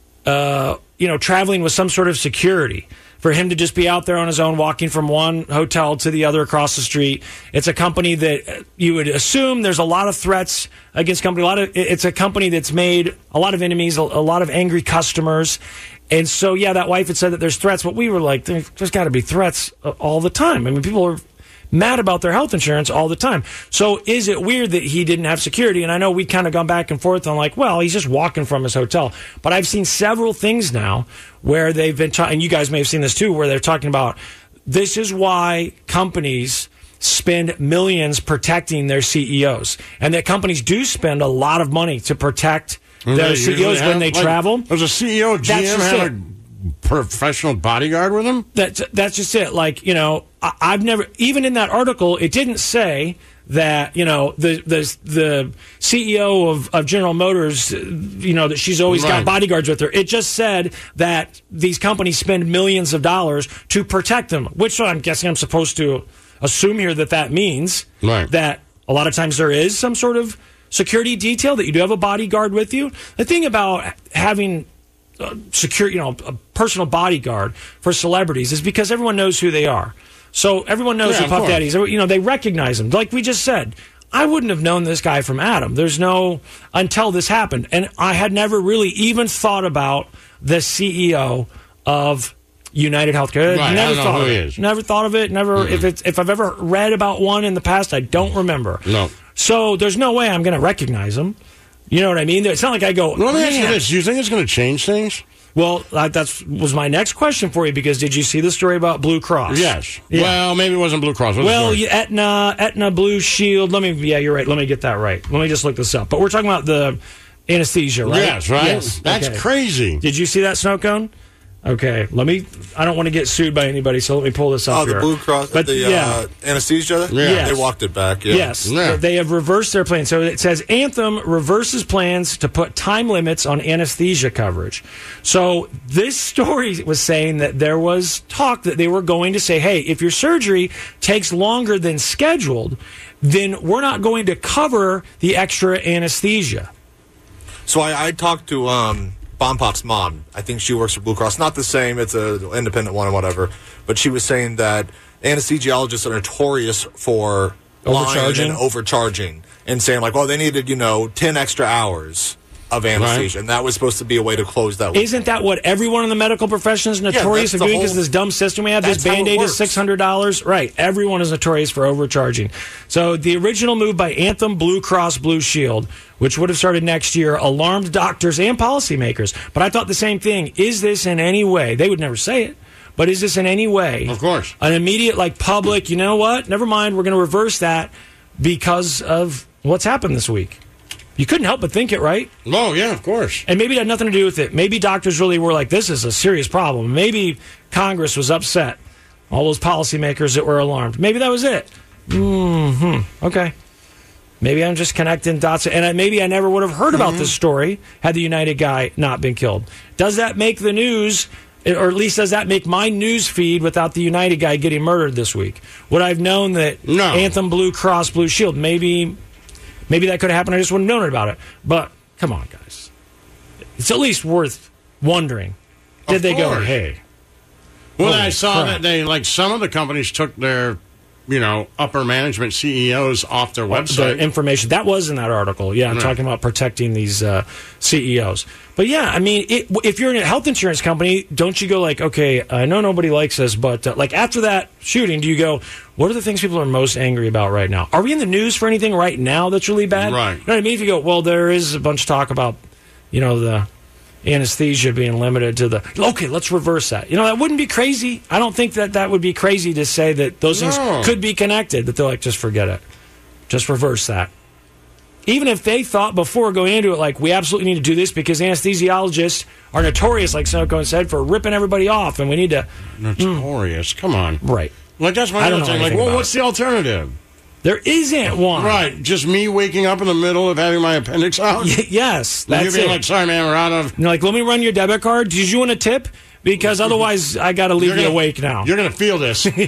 uh, you know, traveling with some sort of security? For him to just be out there on his own, walking from one hotel to the other across the street. It's a company that you would assume there's a lot of threats against company. A lot of it's a company that's made a lot of enemies, a, a lot of angry customers. And so, yeah, that wife had said that there's threats, but we were like, there's got to be threats all the time. I mean, people are mad about their health insurance all the time. So is it weird that he didn't have security? And I know we kind of gone back and forth on like, well, he's just walking from his hotel. But I've seen several things now where they've been talking, and you guys may have seen this too, where they're talking about this is why companies spend millions protecting their C E Os. And that companies do spend a lot of money to protect their C E Os when they like, travel. There's a C E O, G M had a professional bodyguard with him? That's, that's just it. Like, you know, I, I've never, even in that article, it didn't say that, you know, the the the C E O of, of General Motors, you know, that she's always Right. got bodyguards with her. It just said that these companies spend millions of dollars to protect them, which I'm guessing I'm supposed to assume here that that means Right. that a lot of times there is some sort of security detail, that you do have a bodyguard with you. The thing about having uh, secure, you know, a personal bodyguard for celebrities is because everyone knows who they are. So everyone knows Yeah, who of Puff course. Daddy is. You know, they recognize him. Like we just said, I wouldn't have known this guy from Adam. There's no, until this happened. And I had never really even thought about the C E O of United Healthcare. Right, I never don't know thought who of he it. is. Never thought of it. Never. If it's if I've ever read about one in the past, I don't remember. No. So there's no way I'm going to recognize him. You know what I mean? It's not like I go. Well, let me ask you "Man." this. Do you think it's going to change things? Well, that that's, was my next question for you, because did you see the story about Blue Cross? Yes. Yeah. Well, maybe it wasn't Blue Cross. What's the Well, story? you- Aetna, Aetna Blue Shield. Let me, yeah, you're right. Let me get that right. Let me just look this up. But we're talking about the anesthesia, right? Yes, right? Yes. That's Okay. crazy. Did you see that snow cone? Okay, let me. I don't want to get sued by anybody, so let me pull this up Oh, the here. Blue Cross, But the yeah. uh, anesthesia? Yeah. Yes. They walked it back, yeah. Yes, Yeah. they have reversed their plans. So it says Anthem reverses plans to put time limits on anesthesia coverage. So this story was saying that there was talk that they were going to say, hey, if your surgery takes longer than scheduled, then we're not going to cover the extra anesthesia. So I, I talked to um, Bomb Pop's mom. I think she works for Blue Cross. Not the same. It's an independent one or whatever. But she was saying that anesthesiologists are notorious for lying Overcharging? and overcharging and saying, like, well, they needed, you know, ten extra hours of anesthesia. And that was supposed to be a way to close that loop. Isn't that what everyone in the medical profession is notorious that's of the doing? Because whole- this dumb system we have, this that's how it Band-Aid is works. six hundred dollars. Right. Everyone is notorious for overcharging. So the original move by Anthem, Blue Cross, Blue Shield, which would have started next year, alarmed doctors and policymakers. But I thought the same thing. Is this in any way, they would never say it, but is this in any way Of course. an immediate, like, public, you know what? Never mind, we're going to reverse that because of what's happened this week. You couldn't help but think it, right? Oh, yeah, of course. And maybe it had nothing to do with it. Maybe doctors really were like, this is a serious problem. Maybe Congress was upset All those policymakers that were alarmed. Maybe that was it. Mm-hmm. Okay. Maybe I'm just connecting dots. And I, maybe I never would have heard about mm-hmm. this story had the United guy not been killed. Does that make the news, or at least does that make my news feed without the United guy getting murdered this week? Would I have known that no. Anthem Blue Cross Blue Shield? Maybe, maybe that could have happened. I just wouldn't have known about it. But come on, guys. It's at least worth wondering. Did of they course. go, hey? Well, I saw crap. that they, like, some of the companies took their, you know, upper management C E Os off their website. The information. That was in that article. Yeah, I'm right. talking about protecting these uh, C E Os. But yeah, I mean, it, if you're in a health insurance company, don't you go like, okay, I know nobody likes this, but uh, like after that shooting, do you go, what are the things people are most angry about right now? Are we in the news for anything right now that's really bad? Right. You know what I mean? If you go, well, there is a bunch of talk about, you know, the anesthesia being limited to the, okay, let's reverse that. You know, that wouldn't be crazy. I don't think that that would be crazy to say that those no. things could be connected, that they're like, just forget it. Just reverse that. Even if they thought before going into it, like, we absolutely need to do this because anesthesiologists are notorious, like Snowcone said, for ripping everybody off, and we need to... Notorious? Mm. Come on. Right. Like, that's my other thing. Like, well, what's the alternative? There isn't one. Right. Just me waking up in the middle of having my appendix out? Y- yes. Like, that's you're being it. like, sorry, man, we're out of... And you're like, let me run your debit card. Did you want a tip? Because otherwise, I got to leave gonna, you awake now. You're going to feel this. Yeah.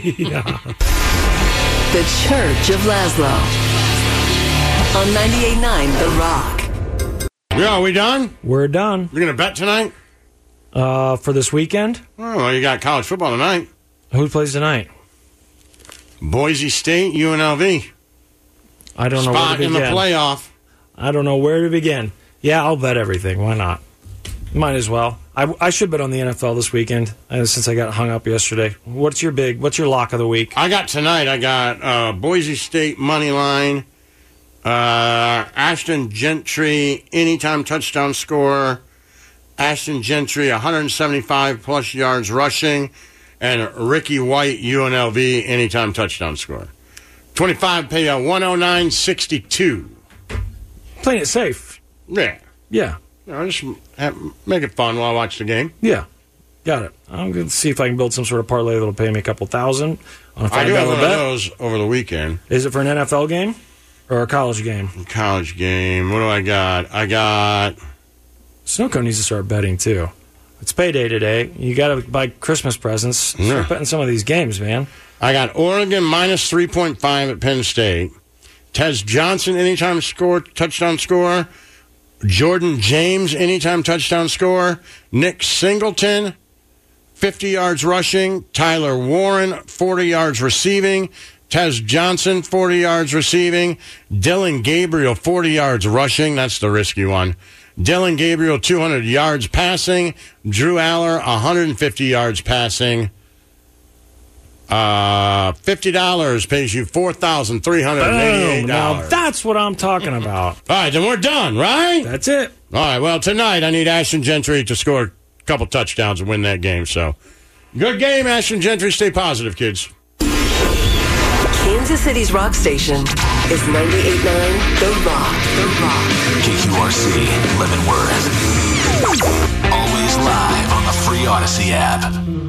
The Church of Laszlo. On ninety-eight point nine The Rock. Yeah, are we done? We're done. You're going to bet tonight? Uh, for this weekend? Oh, well, you got college football tonight. Who plays tonight? Boise State, U N L V. I don't know Spot where to begin. in the playoff. I don't know where to begin. Yeah, I'll bet everything. Why not? Might as well. I, I should bet on the N F L this weekend uh, since I got hung up yesterday. What's your big? What's your lock of the week? I got tonight. I got uh, Boise State money line, uh, Ashton Gentry anytime touchdown score, Ashton Gentry one hundred seventy-five plus yards rushing, and Ricky White U N L V anytime touchdown score. twenty-five pay a one oh nine sixty-two. Playing it safe. Yeah. Yeah. You know, just have, make it fun while I watch the game. Yeah. Got it. I'm going to see if I can build some sort of parlay that'll pay me a couple thousand on a five dollar I do have one bet. of those over the weekend. Is it for an N F L game or a college game? College game. What do I got? I got... Snowcone needs to start betting, too. It's payday today. You got to buy Christmas presents. Start Yeah. betting some of these games, man. I got Oregon minus three point five at Penn State. Tez Johnson anytime score, touchdown score. Jordan James anytime touchdown score. Nick Singleton, fifty yards rushing. Tyler Warren, forty yards receiving. Tez Johnson, forty yards receiving. Dylan Gabriel, forty yards rushing. That's the risky one. Dylan Gabriel, two hundred yards passing. Drew Aller, one hundred fifty yards passing. Uh, fifty dollars pays you four thousand three hundred eighty-eight dollars. Now that's what I'm talking about. All right, then we're done, right? That's it. All right, well, tonight I need Ashton Gentry to score a couple touchdowns and win that game. So, good game, Ashton Gentry. Stay positive, kids. Kansas City's rock station is ninety-eight point nine The Rock. The Rock. K Q R C, Leavenworth. Always live on the free Odyssey app.